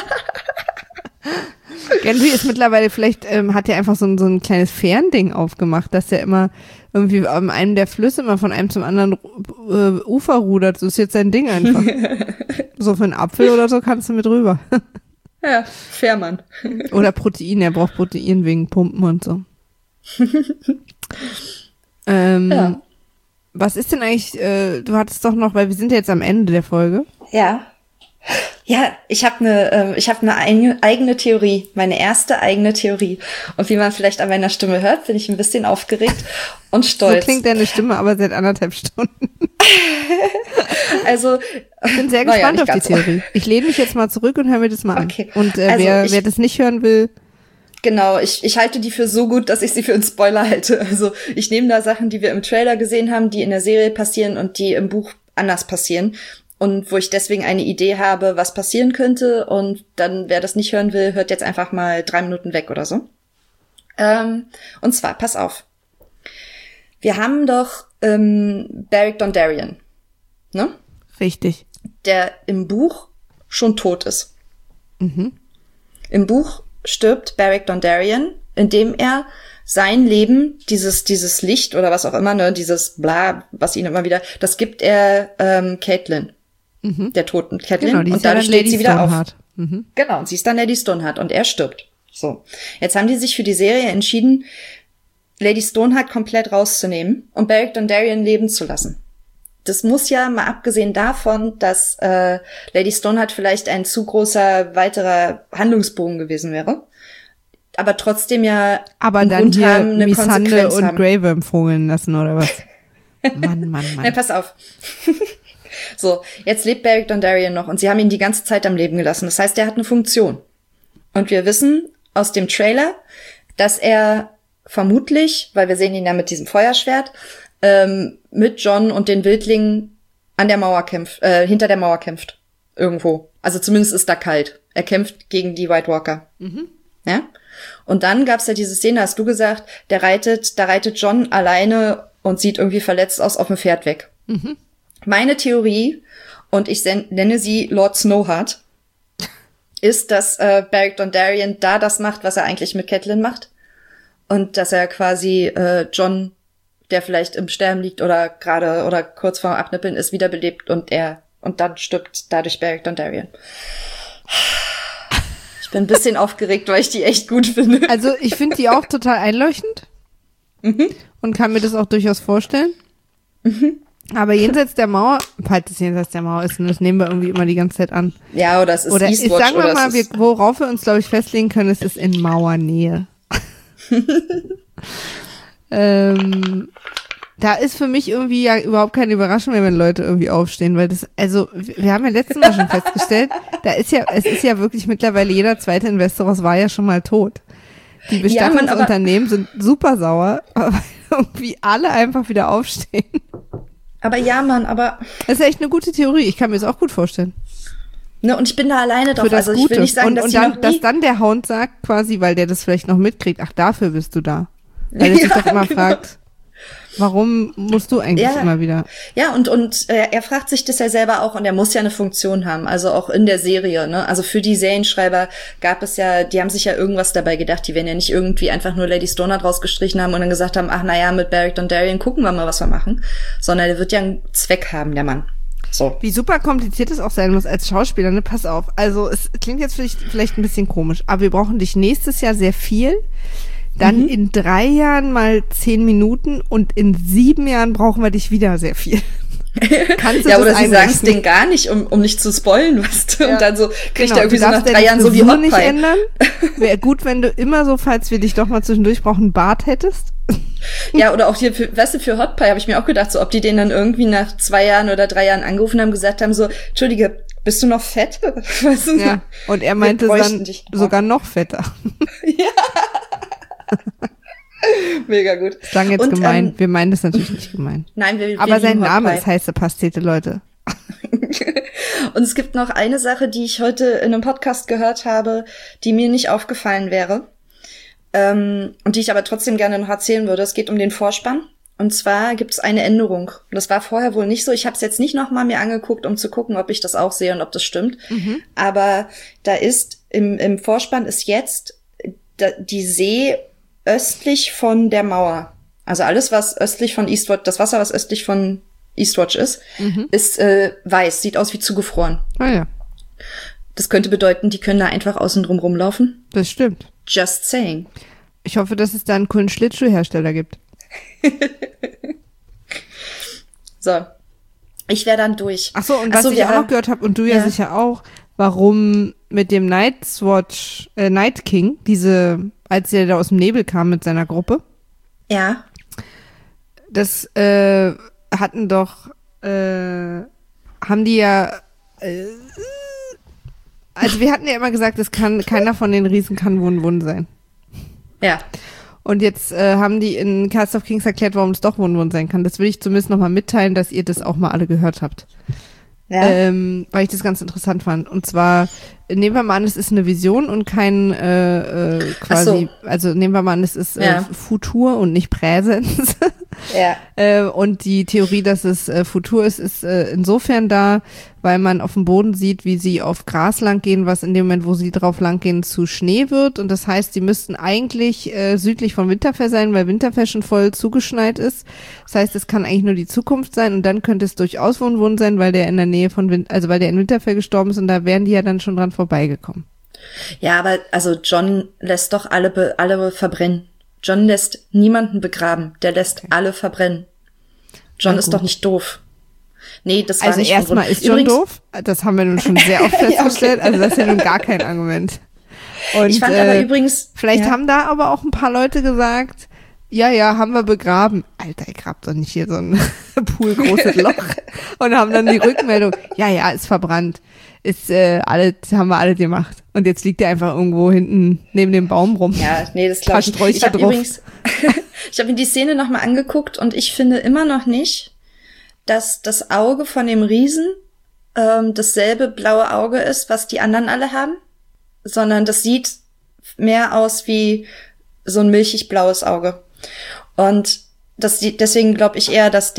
Gendry ist mittlerweile, vielleicht hat er einfach so ein kleines Fernding aufgemacht, dass er immer irgendwie an einem der Flüsse immer von einem zum anderen Ufer rudert. So ist jetzt sein Ding einfach. So für einen Apfel oder so kannst du mit rüber. Ja, Fährmann. Oder Protein, er braucht Protein wegen Pumpen und so. Ja. Was ist denn eigentlich, du hattest doch noch, weil wir sind ja jetzt am Ende der Folge. Ja. Ja, ich habe eine eigene Theorie, meine erste eigene Theorie. Und wie man vielleicht an meiner Stimme hört, bin ich ein bisschen aufgeregt und stolz. So klingt deine Stimme aber seit 1,5 Stunden. Also, ich bin sehr gespannt auf die Theorie. Ich lehne mich jetzt mal zurück und höre mir das mal an. Und wer das nicht hören will. Genau, ich halte die für so gut, dass ich sie für einen Spoiler halte. Also ich nehme da Sachen, die wir im Trailer gesehen haben, die in der Serie passieren und die im Buch anders passieren. Und wo ich deswegen eine Idee habe, was passieren könnte. Und dann, wer das nicht hören will, hört jetzt einfach mal 3 Minuten weg oder so. Und zwar, pass auf. Wir haben doch Beric Dondarrion, ne? Richtig. Der im Buch schon tot ist. Mhm. Im Buch stirbt Beric Dondarrion, indem er sein Leben, dieses Licht oder was auch immer, ne, dieses Bla, was ihn immer wieder, das gibt er Catelyn, der toten Catelyn, genau, und dadurch steht sie wieder auf. Mhm. Genau, und sie ist dann Lady Stoneheart und er stirbt. So, jetzt haben die sich für die Serie entschieden, Lady Stoneheart komplett rauszunehmen und Beric Dondarrion leben zu lassen. Das muss ja, mal abgesehen davon, dass Lady Stoneheart vielleicht ein zu großer weiterer Handlungsbogen gewesen wäre, aber trotzdem ja aber dann hier Missandei und Grey Worm vogeln lassen, oder was? Mann. Na, pass auf. So, jetzt lebt Beric Dondarrion noch und sie haben ihn die ganze Zeit am Leben gelassen. Das heißt, er hat eine Funktion. Und wir wissen aus dem Trailer, dass er vermutlich, weil wir sehen ihn ja mit diesem Feuerschwert, mit Jon und den Wildlingen an der Mauer hinter der Mauer kämpft. Irgendwo. Also zumindest ist da kalt. Er kämpft gegen die White Walker. Mhm. Ja? Und dann gab's ja diese Szene, hast du gesagt, da reitet Jon alleine und sieht irgendwie verletzt aus auf dem Pferd weg. Mhm. Meine Theorie, und ich nenne sie Lord Snowheart, ist, dass Beric Dondarrion da das macht, was er eigentlich mit Catelyn macht. Und dass er quasi Jon, der vielleicht im Sterben liegt oder kurz vorm Abnippeln ist, wiederbelebt und dann stirbt dadurch Beric Dondarrion. Ich bin ein bisschen aufgeregt, weil ich die echt gut finde. Also ich finde die auch total einleuchtend und kann mir das auch durchaus vorstellen. Aber jenseits der Mauer, falls es jenseits der Mauer ist, und das nehmen wir irgendwie immer die ganze Zeit an. Ja, oder es ist Eastwatch. Sagen wir mal, worauf wir uns, glaube ich, festlegen können, ist es in Mauernähe. Da ist für mich irgendwie ja überhaupt keine Überraschung mehr, wenn Leute irgendwie aufstehen, weil wir haben ja letztes Mal schon festgestellt, es ist ja wirklich mittlerweile jeder zweite in Westeros war ja schon mal tot. Die Bestattungsunternehmen sind super sauer, aber irgendwie alle einfach wieder aufstehen. Aber ja, Mann, aber... Das ist echt eine gute Theorie, ich kann mir das auch gut vorstellen. Ne, und ich bin da alleine drauf, also ich will nicht sagen, dass dass dann der Hound sagt quasi, weil der das vielleicht noch mitkriegt, ach, dafür bist du da. Weil er sich doch immer fragt, warum musst du eigentlich immer wieder? Ja, und er fragt sich das ja selber auch und er muss ja eine Funktion haben, also auch in der Serie, ne? Also für die Serienschreiber gab es ja, die haben sich ja irgendwas dabei gedacht, die werden ja nicht irgendwie einfach nur Lady Stoneheart rausgestrichen haben und dann gesagt haben, ach naja, mit Beric Dondarrion gucken wir mal, was wir machen, sondern der wird ja einen Zweck haben, der Mann. So. Wie super kompliziert es auch sein muss als Schauspieler, ne? Pass auf. Also es klingt jetzt vielleicht ein bisschen komisch, aber wir brauchen dich nächstes Jahr sehr viel. Dann in 3 Jahren mal 10 Minuten und in 7 Jahren brauchen wir dich wieder sehr viel. Kannst du ja, oder sie sagen es denen gar nicht, um nicht zu spoilen, weißt du? Ja. Und dann so kriegt er irgendwie so nach 3 Jahren so wie Hot Pie. Nicht ändern. Wäre gut, wenn du immer so, falls wir dich doch mal zwischendurch brauchen, einen Bart hättest. Ja, oder auch hier, für Hot Pie habe ich mir auch gedacht, so ob die den dann irgendwie nach 2 Jahren oder 3 Jahren angerufen haben, gesagt haben so, Entschuldige, bist du noch fett? Weißt du? Ja, und er meinte dann sogar noch fetter. Ja. Mega gut. Das klang jetzt gemein. Wir meinen das natürlich nicht gemein. Nein, aber sein Name ist heiße Pastete, Leute. Und es gibt noch eine Sache, die ich heute in einem Podcast gehört habe, die mir nicht aufgefallen wäre. Und die ich aber trotzdem gerne noch erzählen würde. Es geht um den Vorspann. Und zwar gibt es eine Änderung. Und das war vorher wohl nicht so. Ich habe es jetzt nicht nochmal mir angeguckt, um zu gucken, ob ich das auch sehe und ob das stimmt. Aber da ist im Vorspann ist jetzt die See östlich von der Mauer. Also alles, was östlich von Eastwatch, das Wasser, was östlich von Eastwatch ist, ist weiß, sieht aus wie zugefroren. Ah ja. Das könnte bedeuten, die können da einfach außen drum rumlaufen. Das stimmt. Just saying. Ich hoffe, dass es da einen coolen Schlittschuhhersteller gibt. So. Ich wäre dann durch. Ach so, und was ich auch noch gehört habe, und du ja sicher auch, warum mit dem Night King, als er da aus dem Nebel kam mit seiner Gruppe. Ja. Das haben die ja also wir hatten ja immer gesagt, keiner von den Riesen kann Wun-Wun sein. Ja. Und jetzt haben die in Cast of Kings erklärt, warum es doch Wun-Wun sein kann. Das will ich zumindest nochmal mitteilen, dass ihr das auch mal alle gehört habt. Ja. Weil ich das ganz interessant fand. Und zwar, nehmen wir mal an, es ist eine Vision und kein quasi, also nehmen wir mal an, es ist Futur und nicht Präsens. Ja. Und die Theorie, dass es Futur ist insofern da, weil man auf dem Boden sieht, wie sie auf Gras lang gehen, was in dem Moment, wo sie drauf lang gehen, zu Schnee wird. Und das heißt, sie müssten eigentlich südlich von Winterfell sein, weil Winterfell schon voll zugeschneit ist. Das heißt, es kann eigentlich nur die Zukunft sein und dann könnte es durchaus Wun-Wun sein, weil der in der Nähe von weil der in Winterfell gestorben ist und da wären die ja dann schon dran vorbeigekommen. Ja, aber also Jon lässt doch alle verbrennen. Jon lässt niemanden begraben, der lässt alle verbrennen. Jon ist doch nicht doof. Nee, das war also nicht erstmal ist Jon doof, das haben wir nun schon sehr oft festgestellt, ja, okay. Also das ist ja nun gar kein Argument. Und, ich fand aber übrigens... Vielleicht haben da aber auch ein paar Leute gesagt, ja, haben wir begraben. Alter, ich grab doch nicht hier so ein poolgroßes Loch. Und haben dann die Rückmeldung, ja, ist verbrannt. Haben wir alle gemacht. Und jetzt liegt der einfach irgendwo hinten neben dem Baum rum. Ja, nee, das glaube ich nicht. Ich habe übrigens, ich habe mir die Szene nochmal angeguckt und ich finde immer noch nicht, dass das Auge von dem Riesen dasselbe blaue Auge ist, was die anderen alle haben, sondern das sieht mehr aus wie so ein milchig-blaues Auge. Und deswegen glaube ich eher, dass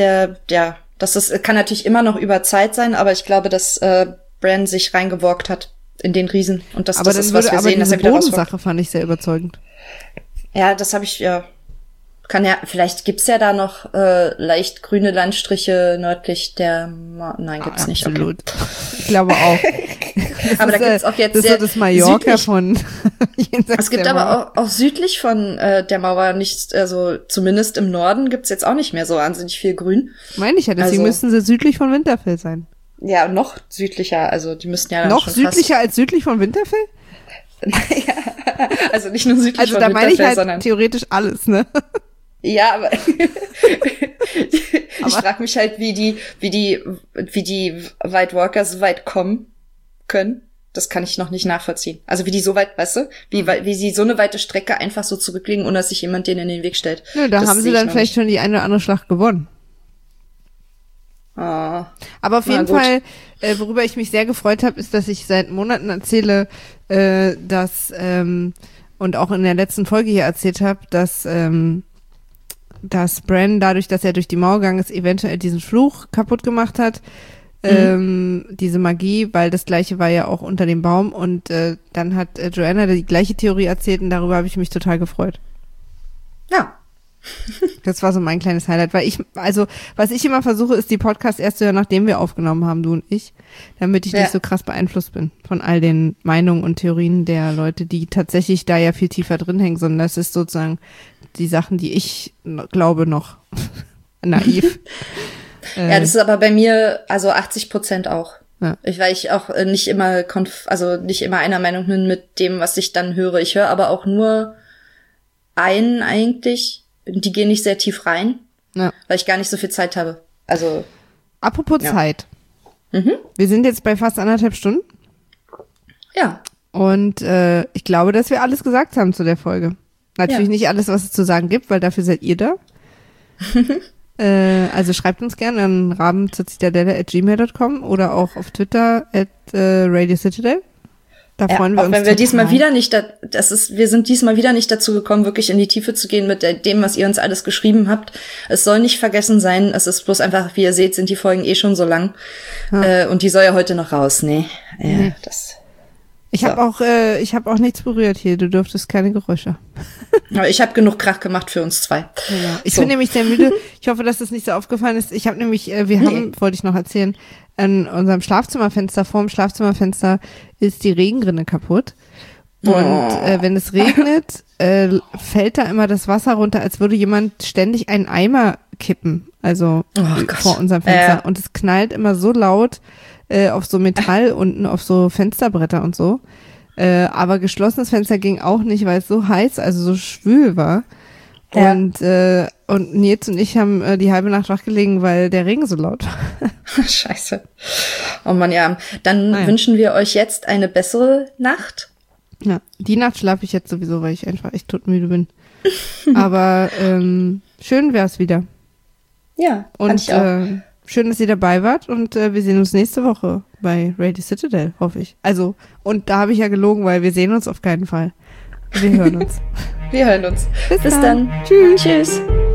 das kann natürlich immer noch über Zeit sein, aber ich glaube, dass Bran sich reingeworkt hat in den Riesen und das ist, was wir sehen, dass er wieder rauskommt. Sache fand ich sehr überzeugend. Ja, das habe ich, vielleicht gibt's ja da noch leicht grüne Landstriche nördlich der Nein, gibt's nicht. Absolut. Okay. Ich glaube auch. Aber da gibt's auch jetzt das ist so das Mallorca von es gibt aber auch südlich von der Mauer nicht, also zumindest im Norden gibt's jetzt auch nicht mehr so wahnsinnig viel Grün. Meine ich ja, deswegen müssten sie südlich von Winterfell sein. Ja, noch südlicher, also die müssten ja dann noch schon südlicher als südlich von Winterfell? Ja, also nicht nur südlich also von da Winterfell, meine ich halt sondern theoretisch alles, ne? Ja, aber ich frage mich halt, wie die White Walker so weit kommen können. Das kann ich noch nicht nachvollziehen. Also wie die so weit, weißt du, wie sie so eine weite Strecke einfach so zurücklegen, ohne dass sich jemand denen in den Weg stellt. Nö, da haben sie dann vielleicht schon die eine oder andere Schlacht gewonnen. Oh. Aber auf jeden Fall, worüber ich mich sehr gefreut habe, ist, dass ich seit Monaten erzähle, dass und auch in der letzten Folge hier erzählt habe, dass Bran dadurch, dass er durch die Mauer gegangen ist, eventuell diesen Fluch kaputt gemacht hat, diese Magie, weil das Gleiche war ja auch unter dem Baum und dann hat Joanna die gleiche Theorie erzählt und darüber habe ich mich total gefreut. Ja. Das war so mein kleines Highlight, weil was ich immer versuche, ist die Podcasts erst zu hören, nachdem wir aufgenommen haben, du und ich, damit ich nicht so krass beeinflusst bin von all den Meinungen und Theorien der Leute, die tatsächlich da ja viel tiefer drin hängen, sondern das ist sozusagen die Sachen, die ich glaube noch naiv. Ja, das ist aber bei mir also 80% auch. Ja. Weil ich auch nicht immer einer Meinung bin mit dem, was ich dann höre. Ich höre aber auch nur einen eigentlich. Die gehen nicht sehr tief rein, weil ich gar nicht so viel Zeit habe. Also apropos Zeit. Wir sind jetzt bei fast 1,5 Stunden. Ja. Und ich glaube, dass wir alles gesagt haben zu der Folge. Natürlich nicht alles, was es zu sagen gibt, weil dafür seid ihr da. Also schreibt uns gerne an raben@gmail.com oder auch auf Twitter @Radio Citadel. Da freuen wir uns. Wenn wir diesmal wieder nicht, wir sind diesmal wieder nicht dazu gekommen, wirklich in die Tiefe zu gehen mit dem, was ihr uns alles geschrieben habt. Es soll nicht vergessen sein. Es ist bloß einfach, wie ihr seht, sind die Folgen eh schon so lang. Ja. Und die soll ja heute noch raus. Nee. Ich habe auch nichts berührt hier. Du dürftest keine Geräusche. Aber ich habe genug Krach gemacht für uns zwei. Ja. Ich bin nämlich sehr müde. Ich hoffe, dass das nicht so aufgefallen ist. Ich habe nämlich, wollte ich noch erzählen, an unserem Schlafzimmerfenster, vorm Schlafzimmerfenster ist die Regenrinne kaputt. Und wenn es regnet, fällt da immer das Wasser runter, als würde jemand ständig einen Eimer kippen. Also vor unserem Fenster. Und es knallt immer so laut auf so Metall unten, auf so Fensterbretter und so. Aber geschlossenes Fenster ging auch nicht, weil es so heiß, also so schwül war. Ja. Und Nils und ich haben die halbe Nacht wachgelegen, weil der Regen so laut war. Scheiße. Oh Mann, ja. Dann wünschen wir euch jetzt eine bessere Nacht. Ja, die Nacht schlafe ich jetzt sowieso, weil ich einfach echt todmüde bin. Aber schön wär's wieder. Ja, und ich auch. Schön, dass ihr dabei wart und wir sehen uns nächste Woche bei Radio Citadel, hoffe ich. Also, und da habe ich ja gelogen, weil wir sehen uns auf keinen Fall. Wir hören uns. Wir hören uns. Bis dann. Tschüss. Tschüss.